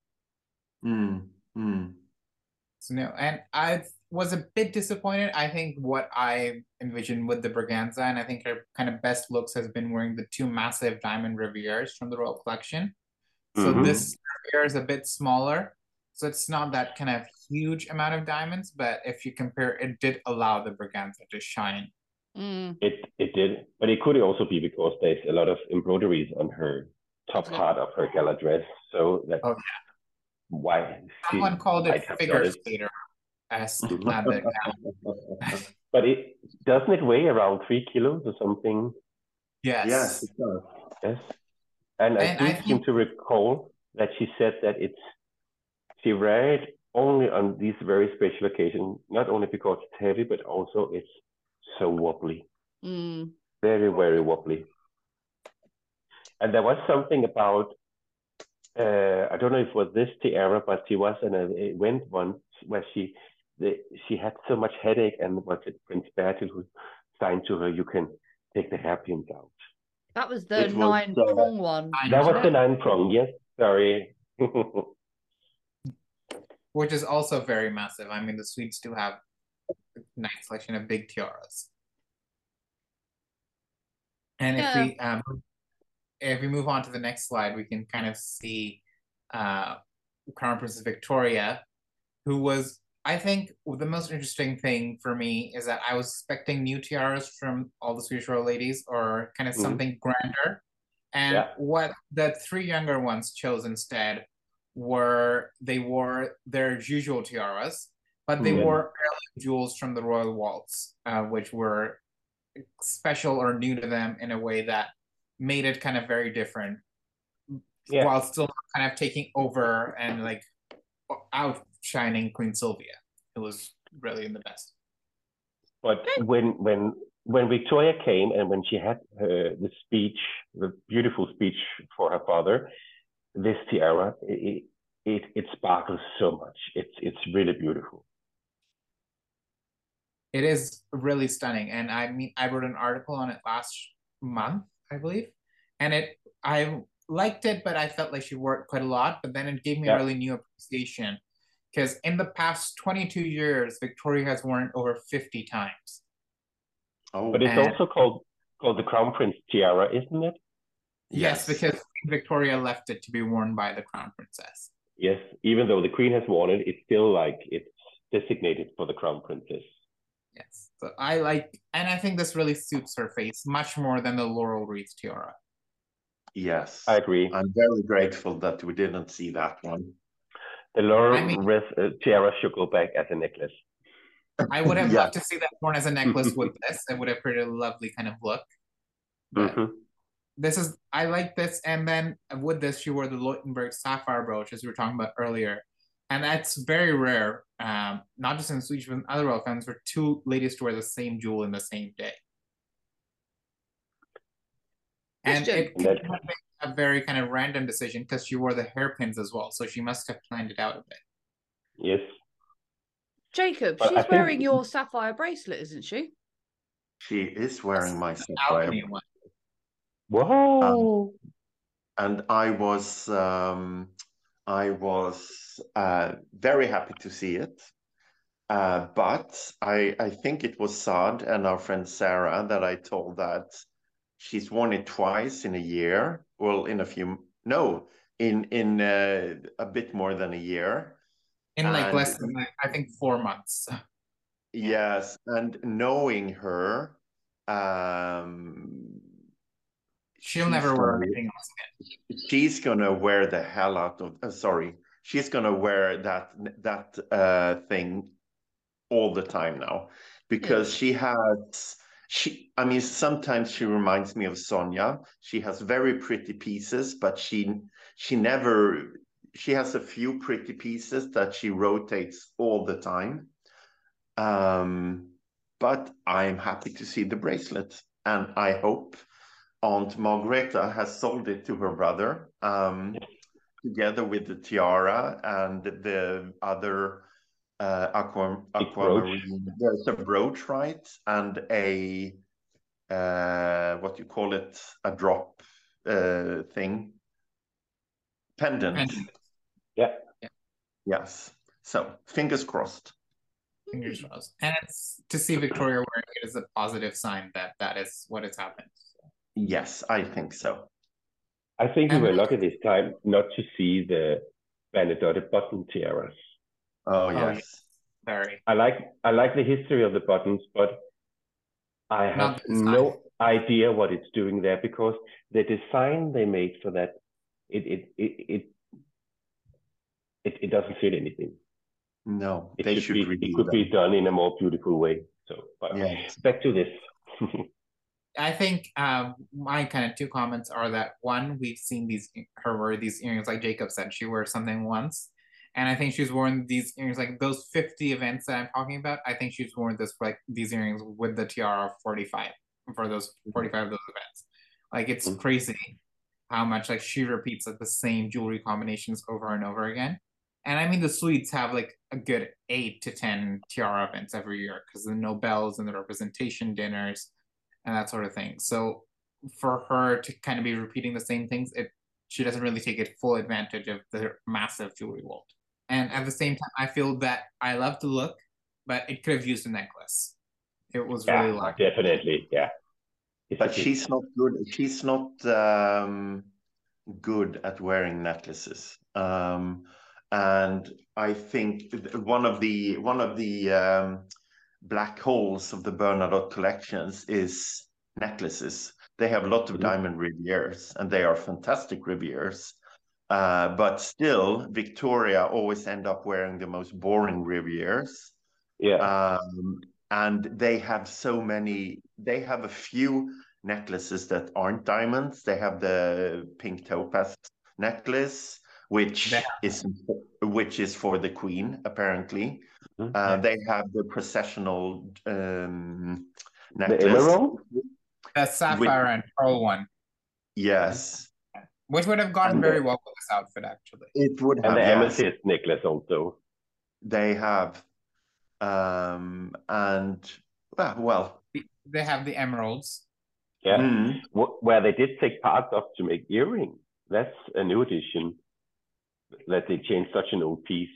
So no, and I was a bit disappointed. I think what I envisioned with the Braganza, and I think her kind of best looks has been wearing the two massive diamond Rivieres from the Royal Collection. So this Riviere is a bit smaller, so it's not that kind of huge amount of diamonds, but if you compare, it did allow the Braganza to shine. It did, but it could also be because there's a lot of embroideries on her top part of her gala dress, so that's why someone called it figure skater. But doesn't it weigh around 3 kilos or something? Yes, it does. Yes, and I seem to recall that she said that she wear it only on these very special occasions, not only because it's heavy, but also it's so wobbly, very, very wobbly. And there was something about, I don't know if it was this tiara, but she was in an event once where she had so much headache, and was it Prince Bertil who signed to her, you can take the hairpins out. That was the It was, 9-prong one. That was the wasn't it? 9-prong, yes. Sorry. Which is also very massive. I mean, the Swedes do have a nice selection of big tiaras. And if we move on to the next slide, we can kind of see Crown Princess Victoria, who was, I think, the most interesting thing for me is that I was expecting new tiaras from all the Swedish royal ladies, or kind of something grander. And what the 3 younger ones chose instead were, they wore their usual tiaras, but they wore heirloom jewels from the royal waltz, which were special or new to them in a way that made it kind of very different, while still kind of taking over and like outshining Queen Sylvia, who was really in the best. But when Victoria came and when she had the beautiful speech for her father, this tiara, it sparkles so much. It's really beautiful. It is really stunning, and I mean, I wrote an article on it last month, I believe, and I liked it, but I felt like she wore it quite a lot. But then it gave me a really new appreciation, because in the past 22 years, Victoria has worn it over 50 times. Oh, but it's also called the Crown Prince tiara, isn't it? Yes, because Victoria left it to be worn by the Crown Princess. Yes, even though the Queen has worn it, it's still like it's designated for the Crown Princess. Yes, so I like, and I think this really suits her face much more than the laurel wreath tiara. Yes, I agree. I'm very grateful that we didn't see that one. The laurel wreath tiara should go back as a necklace. I would have loved to see that worn as a necklace with this. It would have created a lovely kind of look. But this is, I like this. And then with this, she wore the Leutenberg sapphire brooch, as we were talking about earlier. And that's very rare, not just in Swedish, but in other royal families, for 2 ladies to wear the same jewel in the same day. And it could have been a very kind of random decision, because she wore the hairpins as well. So she must have planned it out a bit. Yes. Jacob, she's wearing your sapphire bracelet, isn't she? She is wearing my sapphire one. Whoa! And I was very happy to see it. But I think it was Saad and our friend Sarah that I told that she's worn it twice in a year. Well, in a bit more than a year. In like less than, I think, 4 months. Yes, and knowing her, she'll never wear anything else again. She's gonna wear the hell out of. She's gonna wear that thing all the time now, because I mean, sometimes she reminds me of Sonia. She has very pretty pieces, but she has a few pretty pieces that she rotates all the time. But I'm happy to see the bracelet, and I hope Aunt Margareta has sold it to her brother, together with the tiara and the other aquamarine. There's a brooch, right? And a what you call it, a drop thing, pendant. Yeah. Yes. So fingers crossed. Fingers crossed. And it's to see Victoria wearing it is a positive sign that is what has happened. Yes, I think so. I think we were lucky this time not to see the Bernadotte button tiaras. Oh yes. Very. I like the history of the buttons, but I have no idea what it's doing there, because the design they made for that, it doesn't fit anything. No, it could be done in a more beautiful way. So, but back to this. I think my kind of 2 comments are that, one, we've seen her wear these earrings, like Jacob said, she wears something once, and I think she's worn these earrings like those 50 events that I'm talking about. I think she's worn these earrings with the tiara 45 for those 45 of those events. Like, it's crazy how much like she repeats like the same jewelry combinations over and over again. And I mean, the Swedes have like a good 8 to 10 tiara events every year because the Nobels and the representation dinners and that sort of thing. So for her to kind of be repeating the same things, she doesn't really take it full advantage of the massive jewelry world. And at the same time, I feel that I love the look, but it could have used a necklace. It was really lucky. Definitely, yeah. But she's not good. She's not good at wearing necklaces. And I think one of the black holes of the Bernadotte collections is necklaces. They have a lot of diamond rivières, and they are fantastic rivières. But still, Victoria always end up wearing the most boring rivières. Yeah. And they have so many. They have a few necklaces that aren't diamonds. They have the pink topaz necklace, which is for the Queen, apparently. They have the processional necklace. The emerald? The sapphire and pearl one. Yes. Which would have gone very well with this outfit, actually. It would have. And the amethyst necklace also. They have. And, well. They have the emeralds. Yeah. Where they did take parts off to make earrings. That's a new addition. That they changed such an old piece.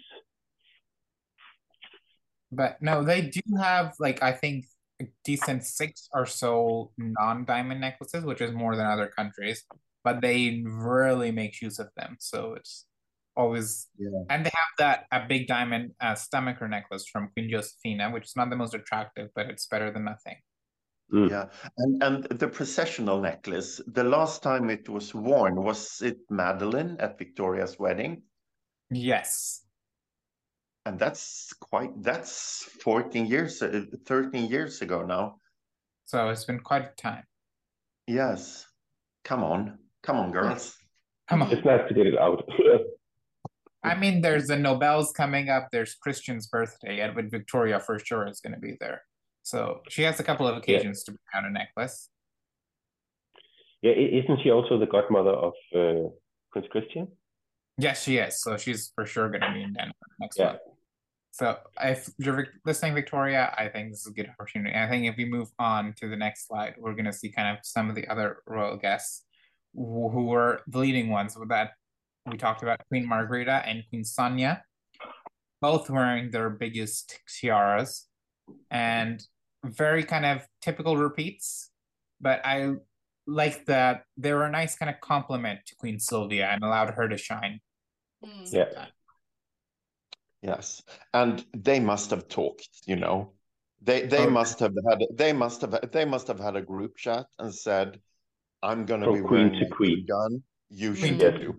But no, they do have, like, I think a decent 6 or so non-diamond necklaces, which is more than other countries, but they really make use of them. So it's always, and they have a big diamond stomacher necklace from Queen Josephina, which is not the most attractive, but it's better than nothing. Yeah, and the processional necklace, the last time it was worn, was it Madeleine at Victoria's wedding? Yes. And that's 13 years ago now. So it's been quite a time. Yes. Come on, girls. Come on. It's nice to get it out. I mean, there's the Nobels coming up. There's Christian's birthday. Edward Victoria for sure is going to be there. So she has a couple of occasions to bring out a necklace. Yeah, isn't she also the godmother of Prince Christian? Yes, she is. So she's for sure going to be in Denmark next month. So if you're listening, Victoria, I think this is a good opportunity. I think if we move on to the next slide, we're going to see kind of some of the other royal guests who were the leading ones with that. We talked about Queen Margrethe and Queen Sonja, both wearing their biggest tiaras and very kind of typical repeats. But I like that they were a nice kind of compliment to Queen Sylvia and allowed her to shine. Yeah. Yes, and they must have talked. They must have had a group chat and said, "I'm going to be wearing a gun. You should do."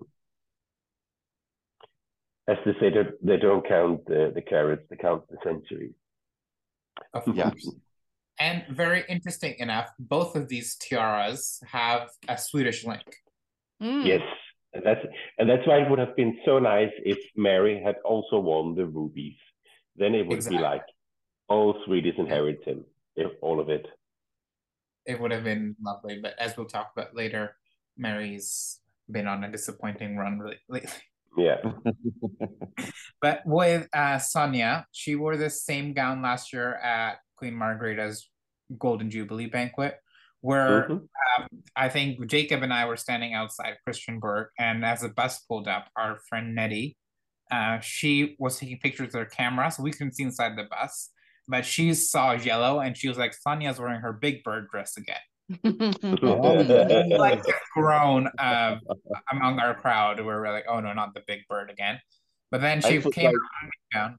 As they say, they don't count the carats; they count the centuries. Of course. And very interesting enough, both of these tiaras have a Swedish link. Yes. And that's why it would have been so nice if Mary had also worn the rubies. Then it would be like all Swedish inheritance, all of it. It would have been lovely, but as we'll talk about later, Mary's been on a disappointing run lately. Yeah. But with Sonja, she wore the same gown last year at Queen Margrethe's Golden Jubilee banquet, where I think Jacob and I were standing outside Christiansborg, and as the bus pulled up, our friend Nettie, she was taking pictures with her camera, so we couldn't see inside the bus, but she saw yellow, and she was like, Sonja's wearing her big bird dress again. Like grown among our crowd, where we're like, oh no, not the big bird again. But then she came down.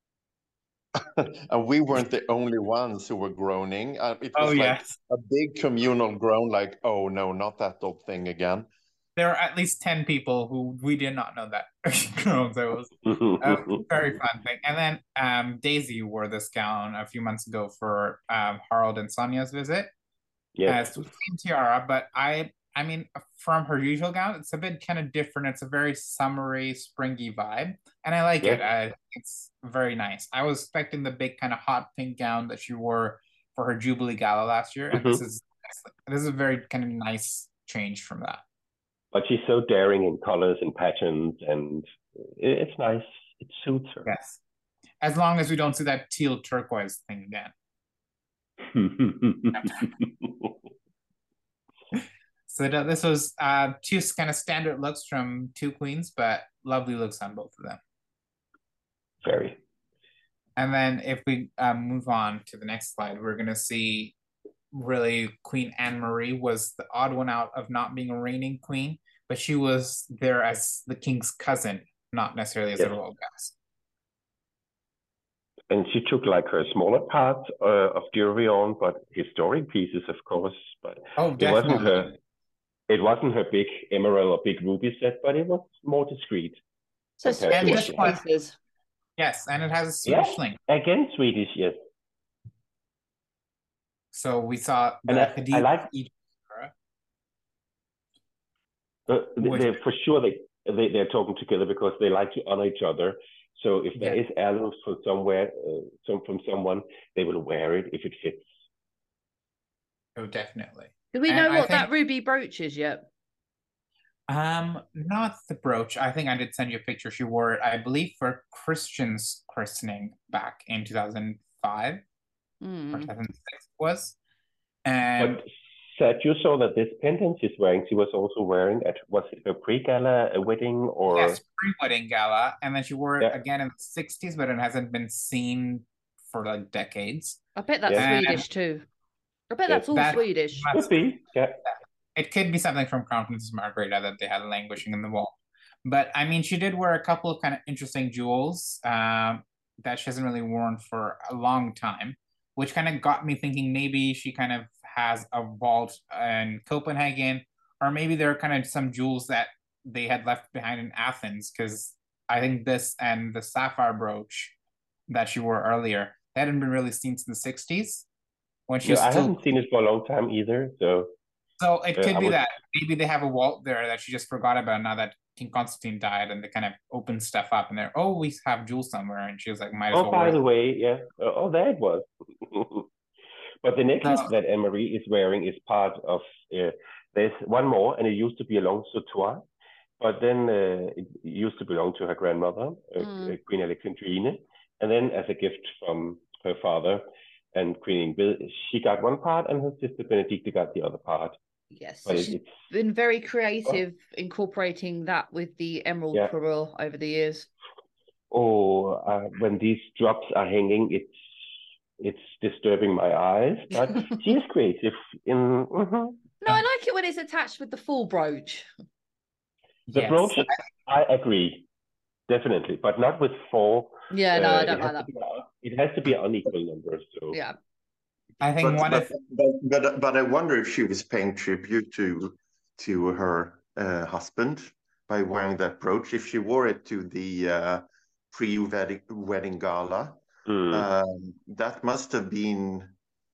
And we weren't the only ones who were groaning. It was a big communal groan, like, oh no, not that old thing again. There were at least 10 people who we did not know that groaned. So it was a very fun thing. And then Daisy wore this gown a few months ago for Harald and Sonja's visit. Yes. Same tiara, but I mean, from her usual gown, it's a bit kind of different. It's a very summery, springy vibe, and I like it. It's very nice. I was expecting the big kind of hot pink gown that she wore for her Jubilee Gala last year, and this is a very kind of nice change from that. But she's so daring in colors and patterns, and it's nice. It suits her. Yes. As long as we don't see that teal turquoise thing again. So this was two kind of standard looks from two queens, but lovely looks on both of them. Very. And then if we move on to the next slide, we're going to see really Queen Anne-Marie was the odd one out of not being a reigning queen, but she was there as the king's cousin, not necessarily as a royal guest. And she took like her smaller parts of jewelry on, but historic pieces, of course. But it wasn't her big emerald or big ruby set, but it was more discreet. So Swedish pieces. Yes, and it has a Swedish link. Again, Swedish, yes. So we saw the I like for sure they're talking together because they like to honor each other. So if there is heirlooms from somewhere, from someone, they will wear it if it fits. Oh, definitely. Do we know what that ruby brooch is yet? Not the brooch. I think I did send you a picture. She wore it, I believe, for Christian's christening back in 2005 or 2006 was. And but Seth, you saw that this pendant she's wearing, she was also wearing at, was it a pre-gala, a wedding, or? Yes, pre-wedding gala, and then she wore it again in the 60s, but it hasn't been seen for like decades. I bet that's Swedish too. I bet that's all Swedish. Could be, yeah. It could be something from Crown Princess Margareta that they had languishing in the wall. But I mean, she did wear a couple of kind of interesting jewels that she hasn't really worn for a long time, which kind of got me thinking maybe she kind of has a vault in Copenhagen, or maybe there are kind of some jewels that they had left behind in Athens, because I think this and the sapphire brooch that she wore earlier, they hadn't been really seen since the 60s. When she was I haven't seen it for a long time either, so it could be that maybe they have a vault there that she just forgot about now that King Constantine died, and they kind of opened stuff up and they're, we have jewels somewhere, and she was like, might as well. By the way, yeah. There it was. But the necklace that Anne-Marie is wearing is part of, there's one more, and it used to be a long sautoir, but then it used to belong to her grandmother, Queen Alexandrine, and then as a gift from her father and Queen Ingrid, she got one part, and her sister Benedicta got the other part. Yes, so she's been very creative incorporating that with the emerald pearl over the years. When these drops are hanging, it's disturbing my eyes, but she is creative. No, I like it when it's attached with the full brooch. The brooch, I agree, definitely, but not with four. Yeah, no, I don't like that. It has to be unequal numbers. So yeah, I think but I wonder if she was paying tribute to her husband by wearing that brooch. If she wore it to the pre-wedding gala. That must have been,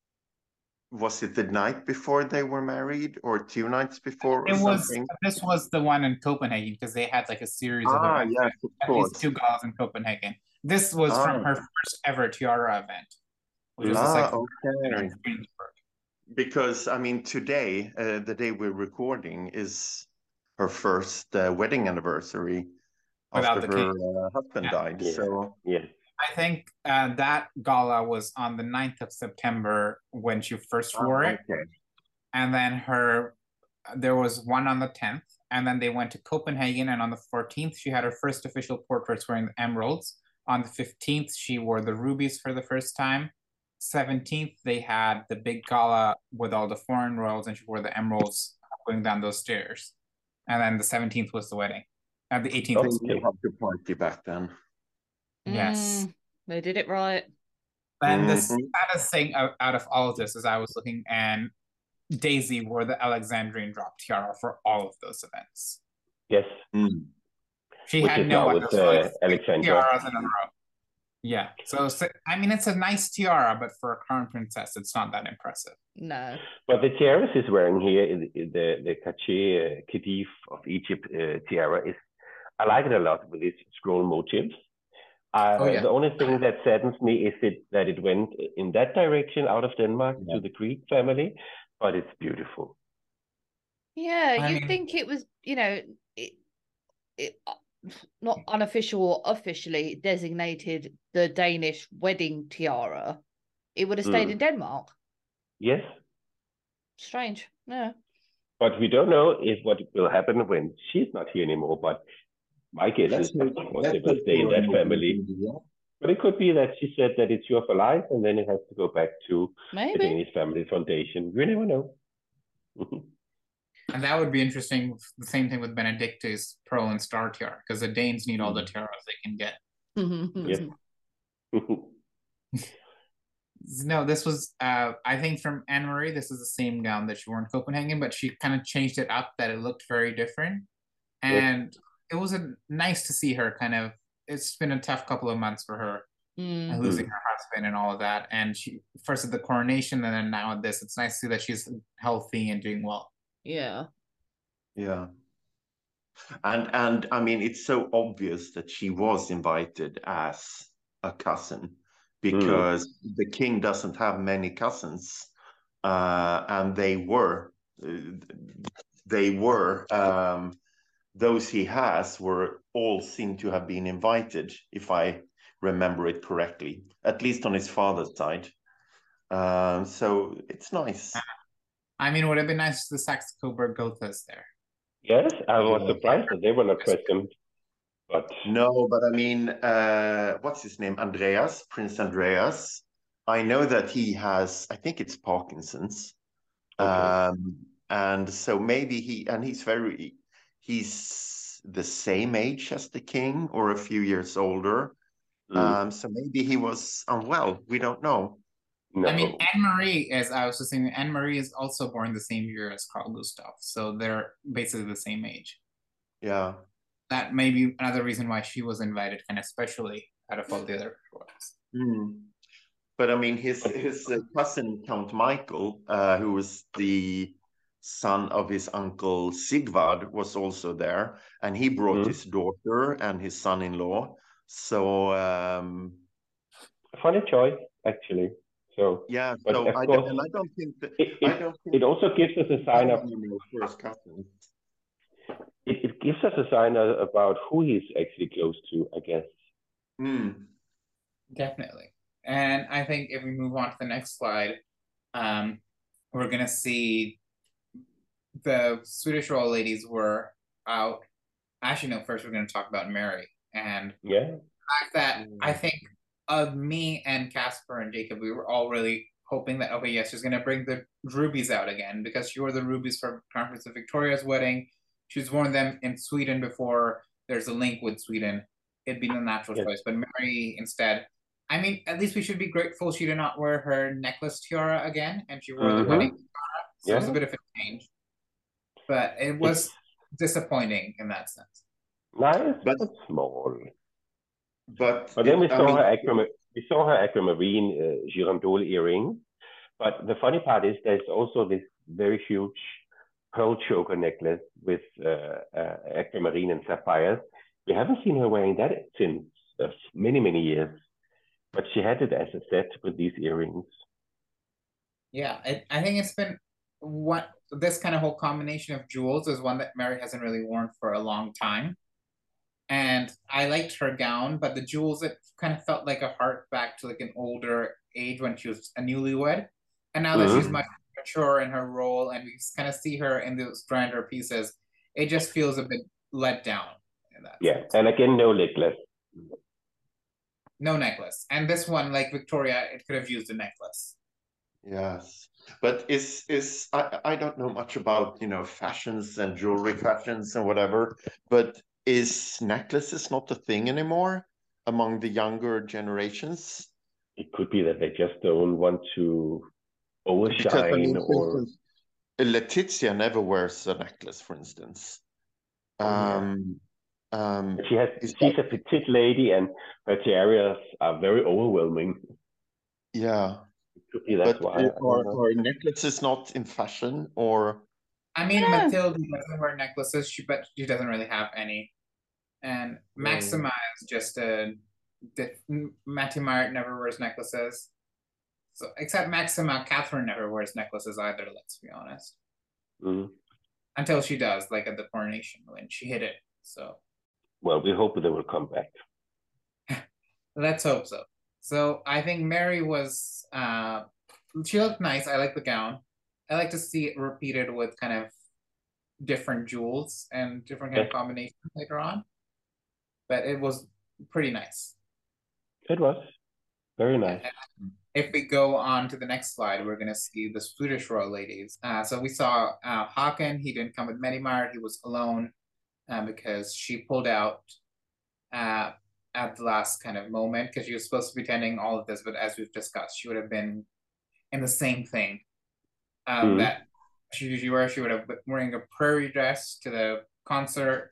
was it the night before they were married, or 2 nights before, or something? This was the one in Copenhagen, because they had like a series of events. Yes, of course. These 2 galas in Copenhagen. This was from her first ever tiara event, which was the second. Because I mean, today, the day we're recording, is her first wedding anniversary after her husband died. Yeah. So I think that gala was on the 9th of September when she first wore it. And then there was one on the 10th, and then they went to Copenhagen, and on the 14th, she had her first official portraits wearing the emeralds. On the 15th, she wore the rubies for the first time. 17th, they had the big gala with all the foreign royals, and she wore the emeralds going down those stairs. And then the 17th was the wedding. And the 18th was the party back then. Yes. They did it right. And the saddest thing out of all of this is I was looking, and Daisy wore the Alexandrine drop tiara for all of those events. Yes. She had no other tiaras in a row. Yeah. So, I mean, it's a nice tiara, but for a crown princess, it's not that impressive. No. But the tiara she's wearing here, the Cartier Khedive of Egypt tiara, I like it a lot with these scroll motifs. The only thing that saddens me is that it went in that direction out of Denmark to the Greek family, but it's beautiful. Yeah, you'd think it was, not unofficial or officially designated the Danish wedding tiara, it would have stayed in Denmark. Yes. Strange. Yeah. But we don't know if what will happen when she's not here anymore. But my guess is, of course, it will stay in that family. But it could be that she said that it's yours for life, and then it has to go back to the Danish Family Foundation. We never know. And that would be interesting. The same thing with Benedicte's Pearl and Star tiara, because the Danes need all the tiaras they can get. Yes. No, this was, I think from Anne Marie, this is the same gown that she wore in Copenhagen, but she kind of changed it up that it looked very different. And it was nice to see her kind of, it's been a tough couple of months for her, losing her husband and all of that. And she, first at the coronation and then now at this, it's nice to see that she's healthy and doing well. Yeah. Yeah. And I mean, it's so obvious that she was invited as a cousin, because the king doesn't have many cousins, and they were those he has were all seem to have been invited, if I remember it correctly, at least on his father's side. So it's nice. I mean, it would have been nice to the Saxe Coburg Gothas there. Yes, I was surprised that they were not present. But no, but I mean, what's his name? Andreas, Prince Andreas. I know that he has, I think it's Parkinson's. Okay. And so maybe he's the same age as the king or a few years older. So maybe he was unwell. We don't know. No. I mean, Anne-Marie, as I was just saying, Anne-Marie is also born the same year as Carl Gustaf. So they're basically the same age. Yeah. That may be another reason why she was invited, kind of especially out of all the other royals. But I mean, his cousin, Count Michael, who was the son of his uncle Sigvard, was also there. And he brought his daughter and his son-in-law. So... funny choice, actually. So yeah, but so I don't think that it also gives us a sign of first cousins. It gives us a sign about who he's actually close to, I guess. Definitely. And I think if we move on to the next slide, we're gonna see the Swedish royal ladies were out. Actually, no, first we're gonna talk about Mary. And the fact that I think me and Casper and Jacob, we were all really hoping that, okay, yes, she's going to bring the rubies out again, because she wore the rubies for Crown Princess Victoria's wedding. She's worn them in Sweden before. There's a link with Sweden. It'd be the natural choice. But Mary instead, I mean, at least we should be grateful she did not wear her necklace tiara again, and she wore the wedding tiara. So it was a bit of a change. But it was disappointing in that sense. Nice, but small. But then we saw her aquamarine girandole earring. But the funny part is there's also this very huge pearl choker necklace with aquamarine and sapphires. We haven't seen her wearing that since many, many years. But she had it as a set with these earrings. Yeah, I think it's been this kind of whole combination of jewels is one that Mary hasn't really worn for a long time. And I liked her gown, but the jewels, it kind of felt like a hark back to like an older age when she was a newlywed. And now that she's much mature in her role and we kind of see her in those grander pieces, it just feels a bit let down. In that sense. And again, no necklace. No necklace. And this one, like Victoria, it could have used a necklace. Yes. But I don't know much about, fashions and jewelry fashions and whatever, but is necklaces not a thing anymore among the younger generations? It could be that they just don't want to overshine. For instance, Letizia never wears a necklace, for instance. She's a petite lady, and her tiaras are very overwhelming. Yeah. It could be that's why. Are necklaces not in fashion, or? I mean, Matilda doesn't wear necklaces, but she doesn't really have any. And Maxima is just Mattie Mart never wears necklaces. So except Maxima, Catherine never wears necklaces either, let's be honest. Until she does, like at the coronation when she hid it. So Well, we hope they will come back. Let's hope so. So I think Mary was she looked nice. I like the gown. I like to see it repeated with kind of different jewels and different kind of combinations later on. But it was pretty nice. It was very nice. If we go on to the next slide, we're going to see the Swedish royal ladies. So we saw Håkon. He didn't come with Medimar. He was alone because she pulled out at the last kind of moment because she was supposed to be attending all of this. But as we've discussed, she would have been in the same thing that she usually wears. She would have been wearing a prairie dress to the concert,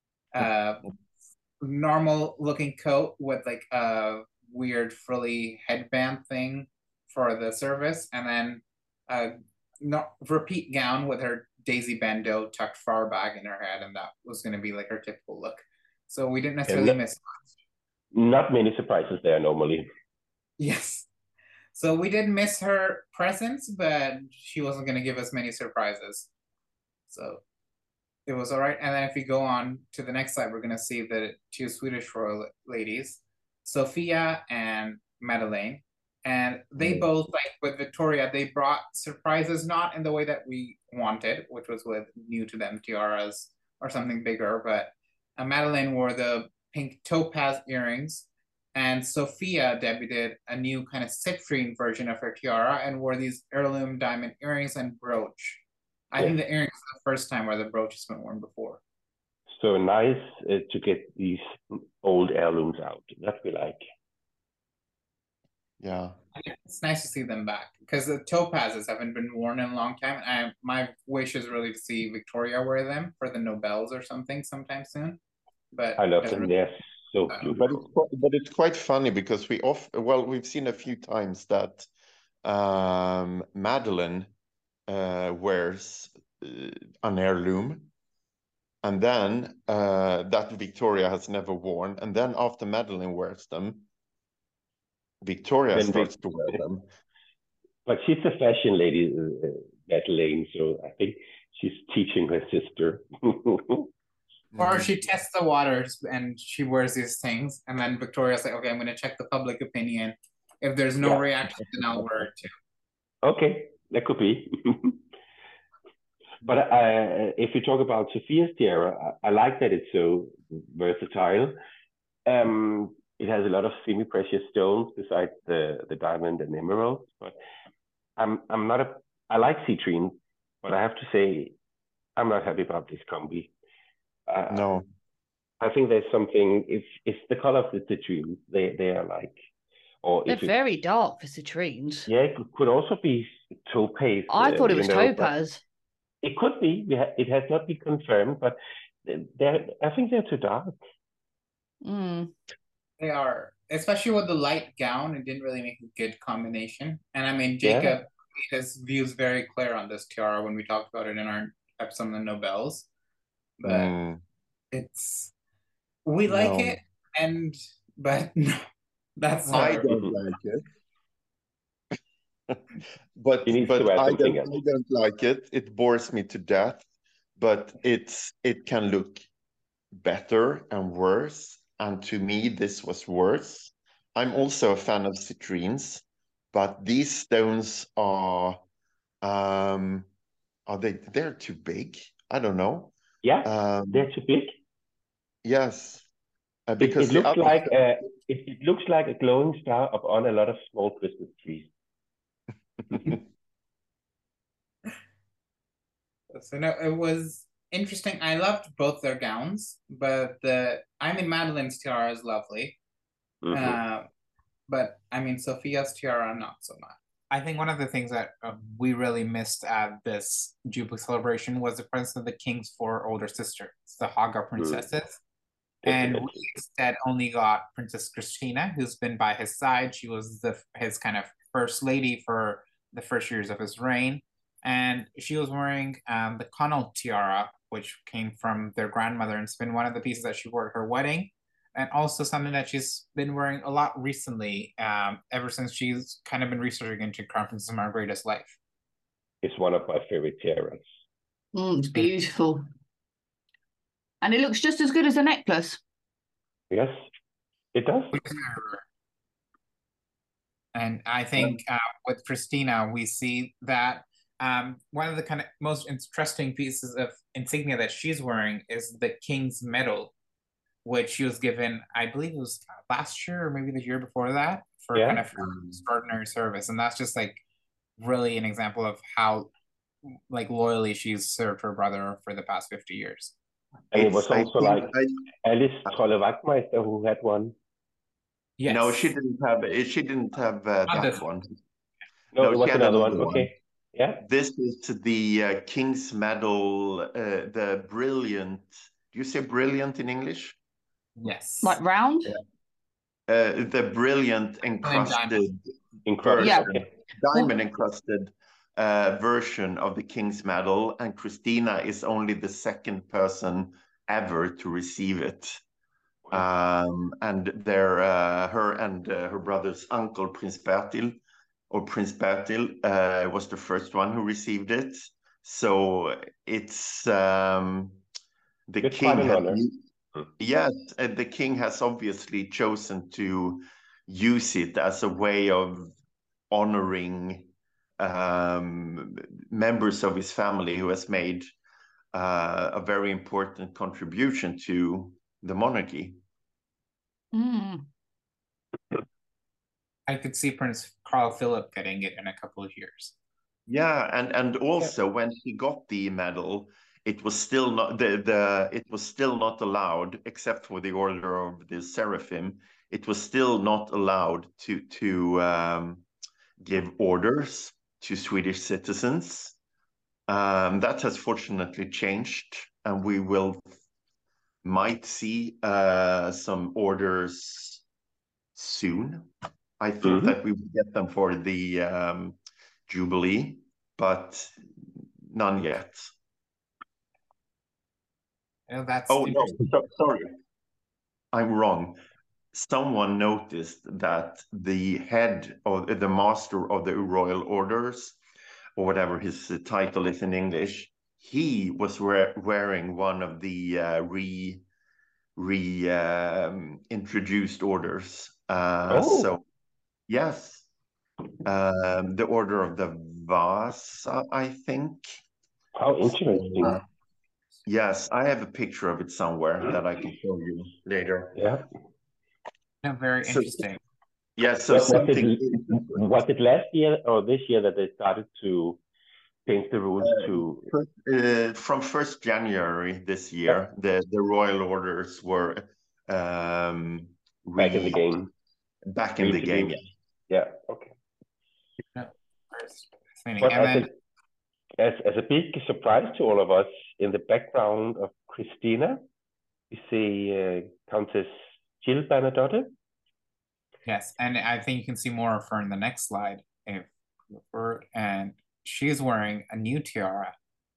normal looking coat with like a weird frilly headband thing for the service, and then a repeat gown with her Daisy bandeau tucked far back in her head, and that was going to be like her typical look. So we didn't necessarily miss much. Not many surprises there normally. Yes. So we did miss her presence, but she wasn't going to give us many surprises. So it was all right. And then if we go on to the next slide, we're going to see the two Swedish royal ladies, Sophia and Madeleine. And they both, like with Victoria, they brought surprises, not in the way that we wanted, which was with new to them tiaras or something bigger. But Madeleine wore the pink topaz earrings, and Sophia debuted a new kind of citrine version of her tiara and wore these heirloom diamond earrings and brooch. I think the earrings are the first time where the brooch has been worn before. So nice to get these old heirlooms out. That we like. Yeah. It's nice to see them back because the topazes haven't been worn in a long time. And my wish is really to see Victoria wear them for the Nobels or something sometime soon. But I love them, yes. So but it's quite funny because we've seen a few times that Madeleine wears an heirloom, and then that Victoria has never worn, and then after Madeleine wears them, Victoria starts to wear them. But she's a fashion lady, Madeleine, so I think she's teaching her sister. Or she tests the waters and she wears these things, and then Victoria's like, okay, I'm going to check the public opinion. If there's no reaction, then I'll wear it too. Okay, that could be. But if you talk about Sophia's tiara, I like that it's so versatile. It has a lot of semi-precious stones besides the diamond and emeralds. But I like citrine, but I have to say I'm not happy about this combi. No, I think there's something. It's the color of the citrine. They are like, or they're very dark for citrines. Yeah, it could also be topaz. I thought it was topaz. It could be. It has not been confirmed, but I think they're too dark. They are, especially with the light gown. It didn't really make a good combination. And I mean, Jacob made his views very clear on this tiara when we talked about it in our episode on the Nobels. But we like it, but no, that's not I don't like it. but I don't like it. It bores me to death. But it can look better and worse. And to me, this was worse. I'm also a fan of citrines, but these stones are they're too big? I don't know. Yeah, they're too big. Yes, because it looks like a glowing star upon a lot of small Christmas trees. So no, it was interesting. I loved both their gowns, but Madeleine's tiara is lovely. But I mean, Sophia's tiara, not so much. I think one of the things that we really missed at this Jubilee celebration was the presence of the king's four older sisters, the Haga princesses. And we instead only got Princess Christina, who's been by his side. She was his kind of first lady for the first years of his reign. And she was wearing the Connell tiara, which came from their grandmother, and it's been one of the pieces that she wore at her wedding. And also something that she's been wearing a lot recently, ever since she's kind of been researching into Crown Princess Margrethe's life. It's one of my favorite tiaras. It's beautiful. And it looks just as good as a necklace. Yes, it does. And I think with Christina, we see that one of the kind of most interesting pieces of insignia that she's wearing is the King's Medal, which she was given, I believe it was last year or maybe the year before that, for kind of extraordinary service. And that's just like really an example of how like loyally she's served her brother for the past 50 years. And it was also like Alice Trolle-Wachtmeister who had one. Yes. No, she didn't have that one. No, it was another one. Okay. Yeah. This is the King's Medal, the brilliant. Do you say brilliant in English? Yes. Like round? Yeah. The brilliant encrusted diamond encrusted version of the King's Medal, and Christina is only the second person ever to receive it. And her and her brother's uncle, Prince Bertil, was the first one who received it. So it's the king. Yes, the king has obviously chosen to use it as a way of honoring members of his family who has made a very important contribution to the monarchy. I could see Prince Carl Philip getting it in a couple of years. Yeah, and also when he got the medal, it was still not it was still not allowed, except for the Order of the Seraphim. It was still not allowed to give orders to Swedish citizens. That has fortunately changed, and we might see some orders soon. I thought that we would get them for the Jubilee, but none yet. Oh no, sorry, I'm wrong. Someone noticed that the head or the master of the Royal Orders, or whatever his title is in English, he was wearing one of the introduced orders. So yes, the Order of the Vasa, I think. How interesting. Yes, I have a picture of it somewhere that I can show you later. Yeah. Very interesting. Yeah, so was it last year or this year that they started to change the rules to from 1st January this year, the Royal Orders were back in the game. Back in the game, yeah. Okay. Yeah. But as a big surprise to all of us, in the background of Christina, you see Countess Jill Bernadotte. Yes, and I think you can see more of her in the next slide. And she's wearing a new tiara.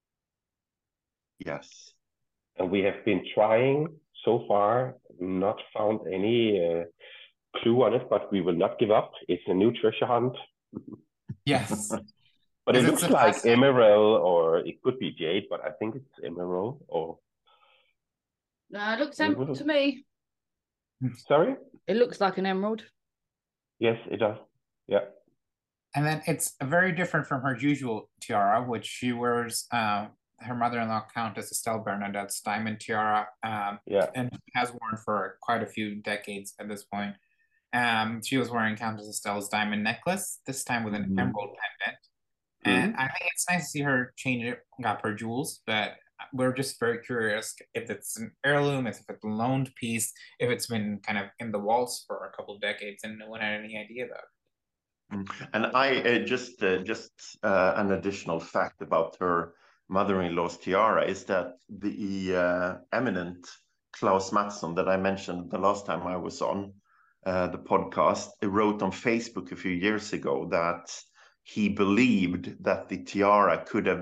Yes. And we have been trying so far, not found any clue on it, but we will not give up. It's a new treasure hunt. Yes. But it looks like emerald, or it could be jade, but I think it's emerald. Or no, it looks emerald to me. Sorry? It looks like an emerald. Yes, it does. Yeah. And then it's very different from her usual tiara, which she wears her mother-in-law, Countess Estelle Bernadotte's diamond tiara, and has worn for quite a few decades at this point. She was wearing Countess Estelle's diamond necklace, this time with an emerald pendant. And I think it's nice to see her change up her jewels, but we're just very curious if it's an heirloom, if it's a loaned piece, if it's been kind of in the walls for a couple of decades and no one had any idea about it. And I just an additional fact about her mother-in-law's tiara is that the eminent Klaus Mattsson that I mentioned the last time I was on the podcast wrote on Facebook a few years ago that he believed that the tiara could have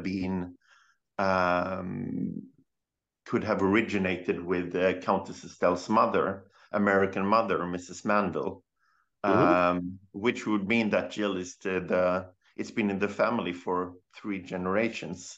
originated with Countess Estelle's mother, American mother, Mrs. Mandel, which would mean that Jill is it's been in the family for 3 generations.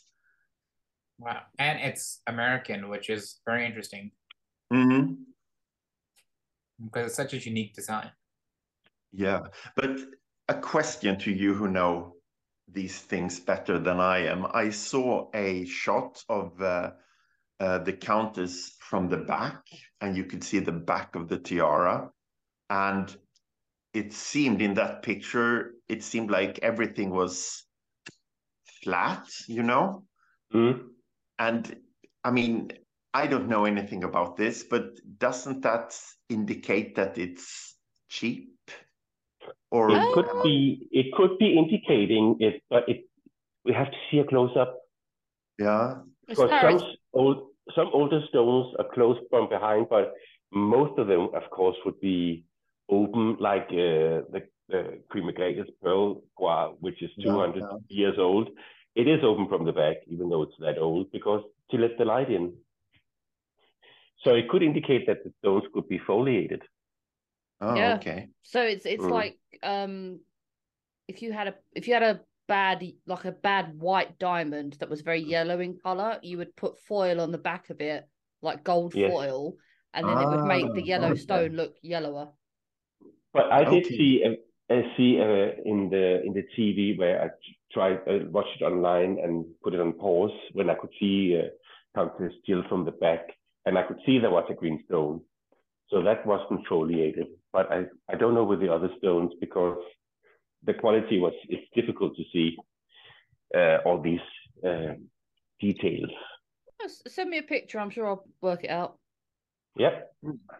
Wow, and it's American, which is very interesting. because it's such a unique design. Yeah, but a question to you who know these things better than I am. I saw a shot of the Countess from the back, and you could see the back of the tiara. And it seemed in that picture, it seemed like everything was flat, you know? Mm. And I mean, I don't know anything about this, but doesn't that indicate that it's cheap? Or It could be indicating it, but we have to see a close up. yeah. Because some older stones are closed from behind, but most of them, of course, would be open, like the Queen Margrethe's pearl, which is 200 years old. It is open from the back, even though it's that old, because to let the light in. So it could indicate that the stones could be foliated. Oh, Yeah. okay. So it's like if you had a bad white diamond that was very yellow in color, you would put foil on the back of it, like gold foil, and then it would make the yellow stone look yellower. But I did see in the TV where I tried watch it online and put it on pause when I could see Countess Jill from the back, and I could see there was a green stone, so that wasn't foliated. But I don't know with the other stones because the quality it's difficult to see all these details. Send me a picture. I'm sure I'll work it out. Yep.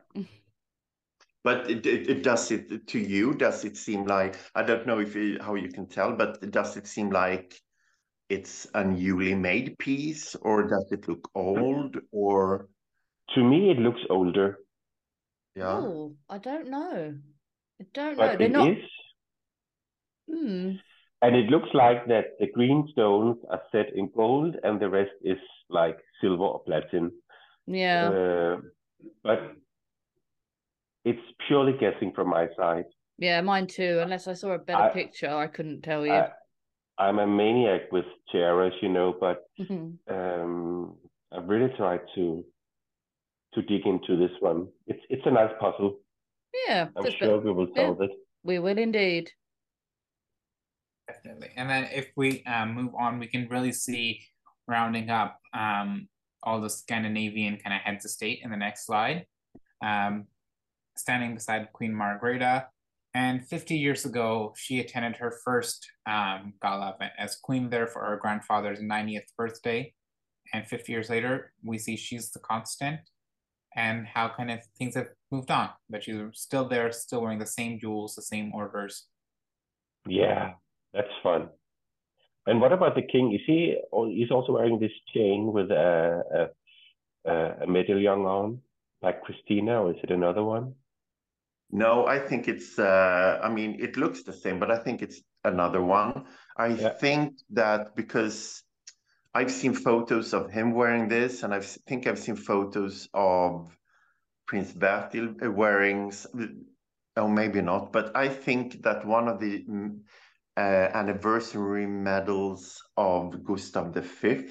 But it does it to you? Does it seem like, I don't know how you can tell, but does it seem like it's a newly made piece, or does it look old? Or to me, it looks older. Yeah. Oh, I don't know. But They're not. Is. And it looks like that the green stones are set in gold and the rest is like silver or platinum. Yeah. But it's purely guessing from my side. Yeah, mine too. Unless I saw a better picture, I couldn't tell you. I'm a maniac with tiaras, you know, but I've really tried to dig into this one. It's a nice puzzle. Yeah. I'm sure we will solve it. We will indeed. Definitely. And then if we move on, we can really see rounding up all the Scandinavian kind of heads of state in the next slide. Standing beside Queen Margrethe. And 50 years ago, she attended her first gala event as queen there for her grandfather's 90th birthday. And 50 years later, we see she's the constant and how kind of things have moved on. But she's still there, still wearing the same jewels, the same orders. Yeah, that's fun. And what about the king? He's also wearing this chain with a medallion on, like Christina, or is it another one? No, I think it's, I mean, it looks the same, but I think it's another one. I think that because I've seen photos of him wearing this, and I think I've seen photos of Prince Bertil wearing, oh, maybe not, but I think that one of the anniversary medals of Gustav V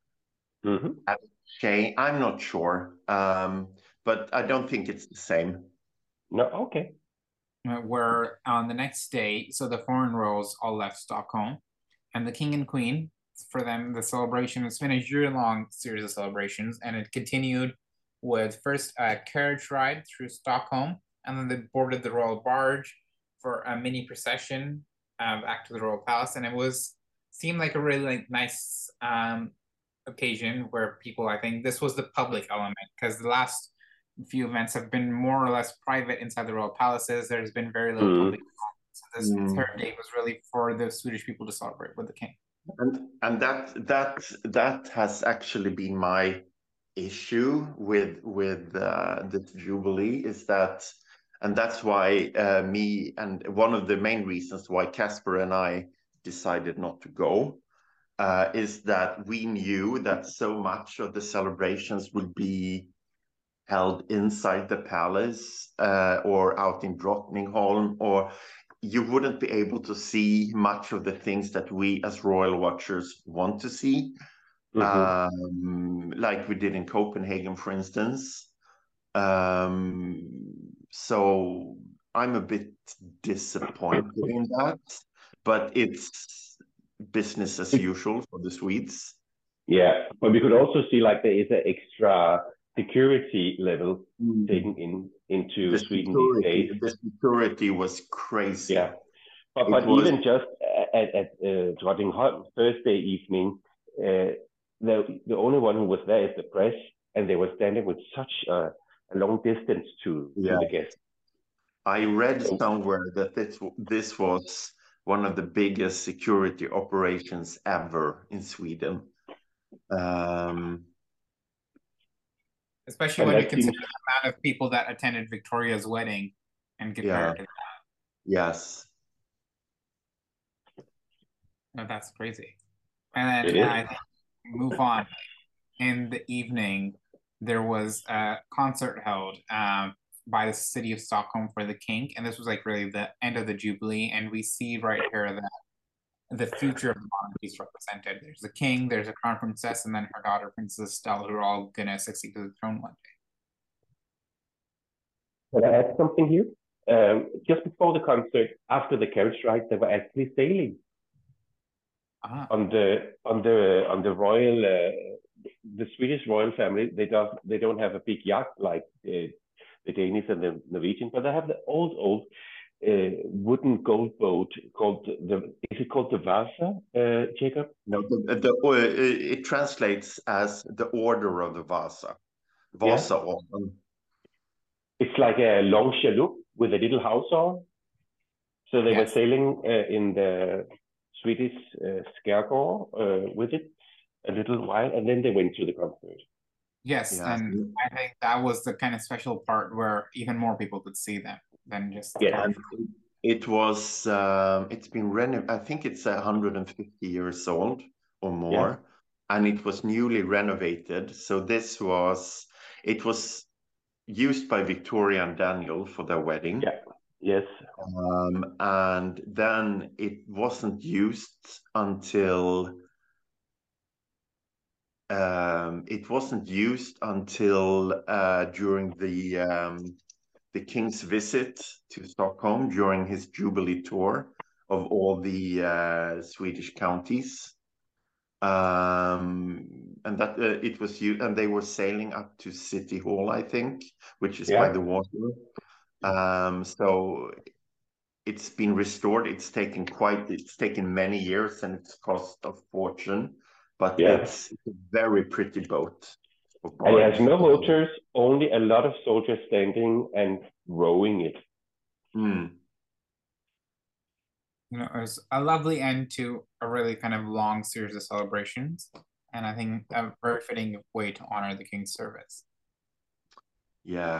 had a chain. I'm not sure, but I don't think it's the same. No, okay. Where on the next day, so the foreign royals all left Stockholm, and the king and queen, for them, the celebration, it's been a year-long series of celebrations, and it continued with first a carriage ride through Stockholm, and then they boarded the royal barge for a mini procession back to the royal palace, and seemed like a really nice occasion where people, I think this was the public element, because the last few events have been more or less private inside the royal palaces. There's been very little public. So this third day was really for the Swedish people to celebrate with the king. And that has actually been my issue with this jubilee, is that, and that's why me, and one of the main reasons why Casper and I decided not to go, is that we knew that so much of the celebrations would be held inside the palace or out in Drottningholm, or you wouldn't be able to see much of the things that we as royal watchers want to see, like we did in Copenhagen, for instance. So I'm a bit disappointed in that, but it's business as usual for the Swedes. Yeah, but we could also see like there is an extra security level taken into Sweden these days. The security was crazy. Yeah, but even just at Drottningholm Thursday evening, the only one who was there is the press, and they were standing with such a long distance to the guests. I read somewhere that this was one of the biggest security operations ever in Sweden. Especially when you consider the amount of people that attended Victoria's wedding and compared to that. Yes. No, that's crazy. And then I think move on. In the evening, there was a concert held by the city of Stockholm for the king, and this was like really the end of the Jubilee. And we see right here that the future of the monarchy is represented. There's the king, there's a crown princess, and then her daughter, Princess Estelle, who are all gonna succeed to the throne one day. Can I add something here? Just before the concert, after the carriage ride, they were actually sailing on the royal, the Swedish royal family. They don't have a big yacht like the Danish and the Norwegian, but they have the old wooden gold boat called is it called the Vasa, Jacob? No, it translates as the Order of the Vasa. Vasa Order. It's like a long chaloupe with a little house on. So they were sailing in the Swedish Skärgård with it a little while, and then they went to the concert. Yes, and I think that was the kind of special part where even more people could see them than just it was it's been renovated. I think it's 150 years old or more, and it was newly renovated. So it was used by Victoria and Daniel for their wedding. Yes. And then it wasn't used until during the king's visit to Stockholm during his Jubilee tour of all the Swedish counties. And that it was used, and they were sailing up to City Hall, I think, which is by the water. So it's been restored. It's taken many years, and it's cost a fortune, but it's a very pretty boat. And it has no motors, only a lot of soldiers standing and rowing it. You know, it was a lovely end to a really kind of long series of celebrations, and I think a very fitting way to honor the king's service. Yeah.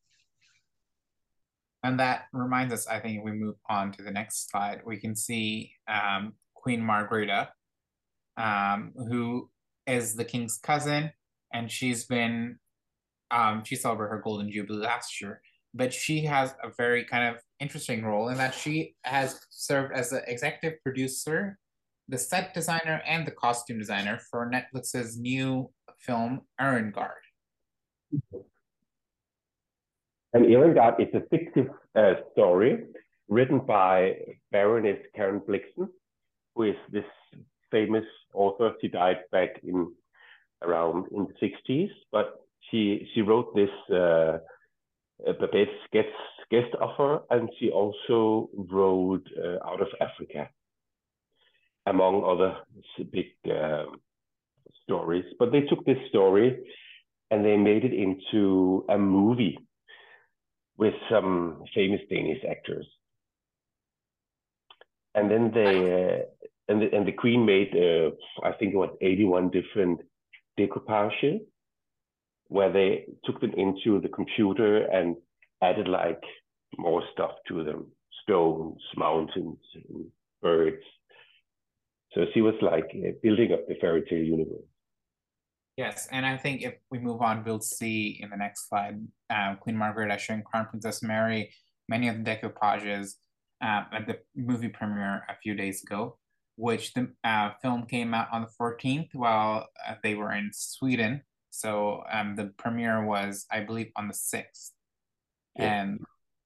And that reminds us, I think if we move on to the next slide, we can see Queen Margrethe, who is the king's cousin, and she's been, she celebrated her Golden Jubilee last year, but she has a very kind of interesting role in that she has served as the executive producer, the set designer, and the costume designer for Netflix's new film, Erengard. And Erengard is a fictive story written by Baroness Karen Blixen, who is this famous author. She died back around in the 60s, but she wrote this Babette's guest offer, and she also wrote Out of Africa, among other big stories. But they took this story and they made it into a movie with some famous Danish actors. And then they and the Queen made I think it was 81 different decoupages, where they took them into the computer and added like more stuff to them, stones, mountains, birds. So she was like building up the fairy tale universe. Yes, and I think if we move on, we'll see in the next slide Queen Margrethe showing Crown Princess Mary many of the decoupages at the movie premiere a few days ago, which the film came out on the 14th while they were in Sweden. So the premiere was, I believe, on the 6th. Yeah. And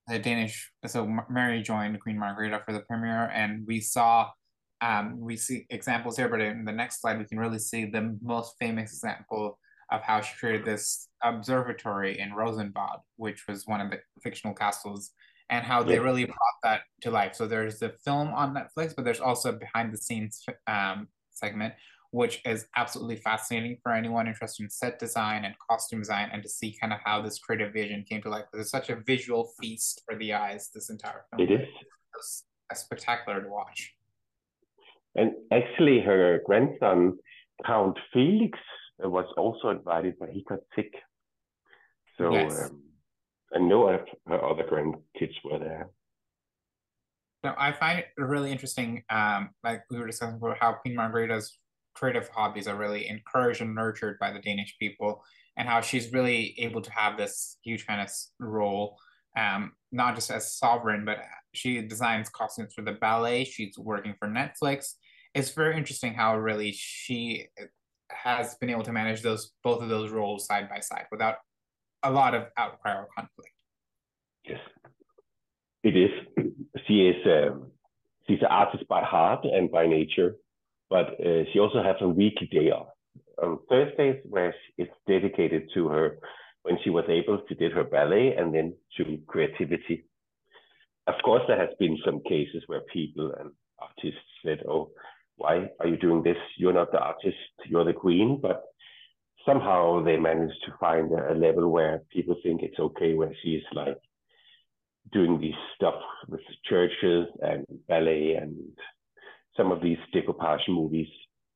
the Danish. So Mary joined Queen Margrethe for the premiere, and we saw. We see examples here, but in the next slide, we can really see the most famous example of how she created this observatory in Rosenbad, which was one of the fictional castles, and how they really brought that to life. So there's the film on Netflix, but there's also a behind the scenes segment, which is absolutely fascinating for anyone interested in set design and costume design, and to see kind of how this creative vision came to life. It's such a visual feast for the eyes, this entire film. It is. It's spectacular to watch. And actually, her grandson, Count Felix, was also invited, but he got sick. So, yes. And no of her other grandkids were there. No, I find it really interesting, like we were discussing about how Queen Margrethe's creative hobbies are really encouraged and nurtured by the Danish people, and how she's really able to have this huge kind of role, not just as sovereign, but she designs costumes for the ballet. She's working for Netflix. It's very interesting how really she has been able to manage both of those roles side by side without a lot of outcry or conflict. Yes, it is. She's an artist by heart and by nature, but she also has a weekly day off on Thursdays, where it's dedicated to her when she was able to do her ballet and then to creativity. Of course, there has been some cases where people and artists said, "Oh, why are you doing this? You're not the artist, you're the queen." But somehow they managed to find a level where people think it's okay, where she's like doing these stuff with churches and ballet and some of these decoupage movies.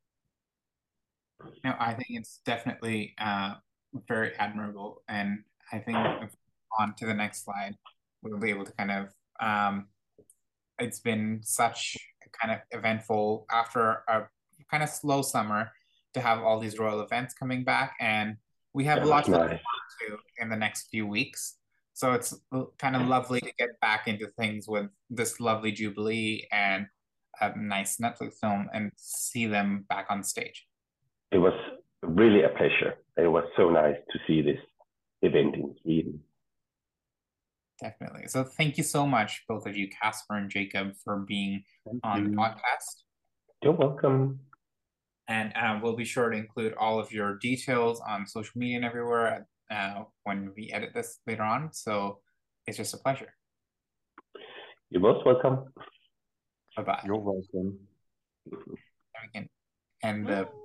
No, I think it's definitely very admirable, and I think on to the next slide, we'll be able to kind of it's been such a kind of eventful after a kind of slow summer to have all these royal events coming back, and we have a lot to look forward to in the next few weeks. So it's kind of lovely to get back into things with this lovely Jubilee and a nice Netflix film and see them back on stage. It was really a pleasure. It was so nice to see this event in Sweden. Definitely. So thank you so much, both of you, Casper and Jacob, for being on the podcast. You're welcome. And we'll be sure to include all of your details on social media and everywhere when we edit this later on. So it's just a pleasure. You're most welcome. Bye-bye. You're welcome. We can end the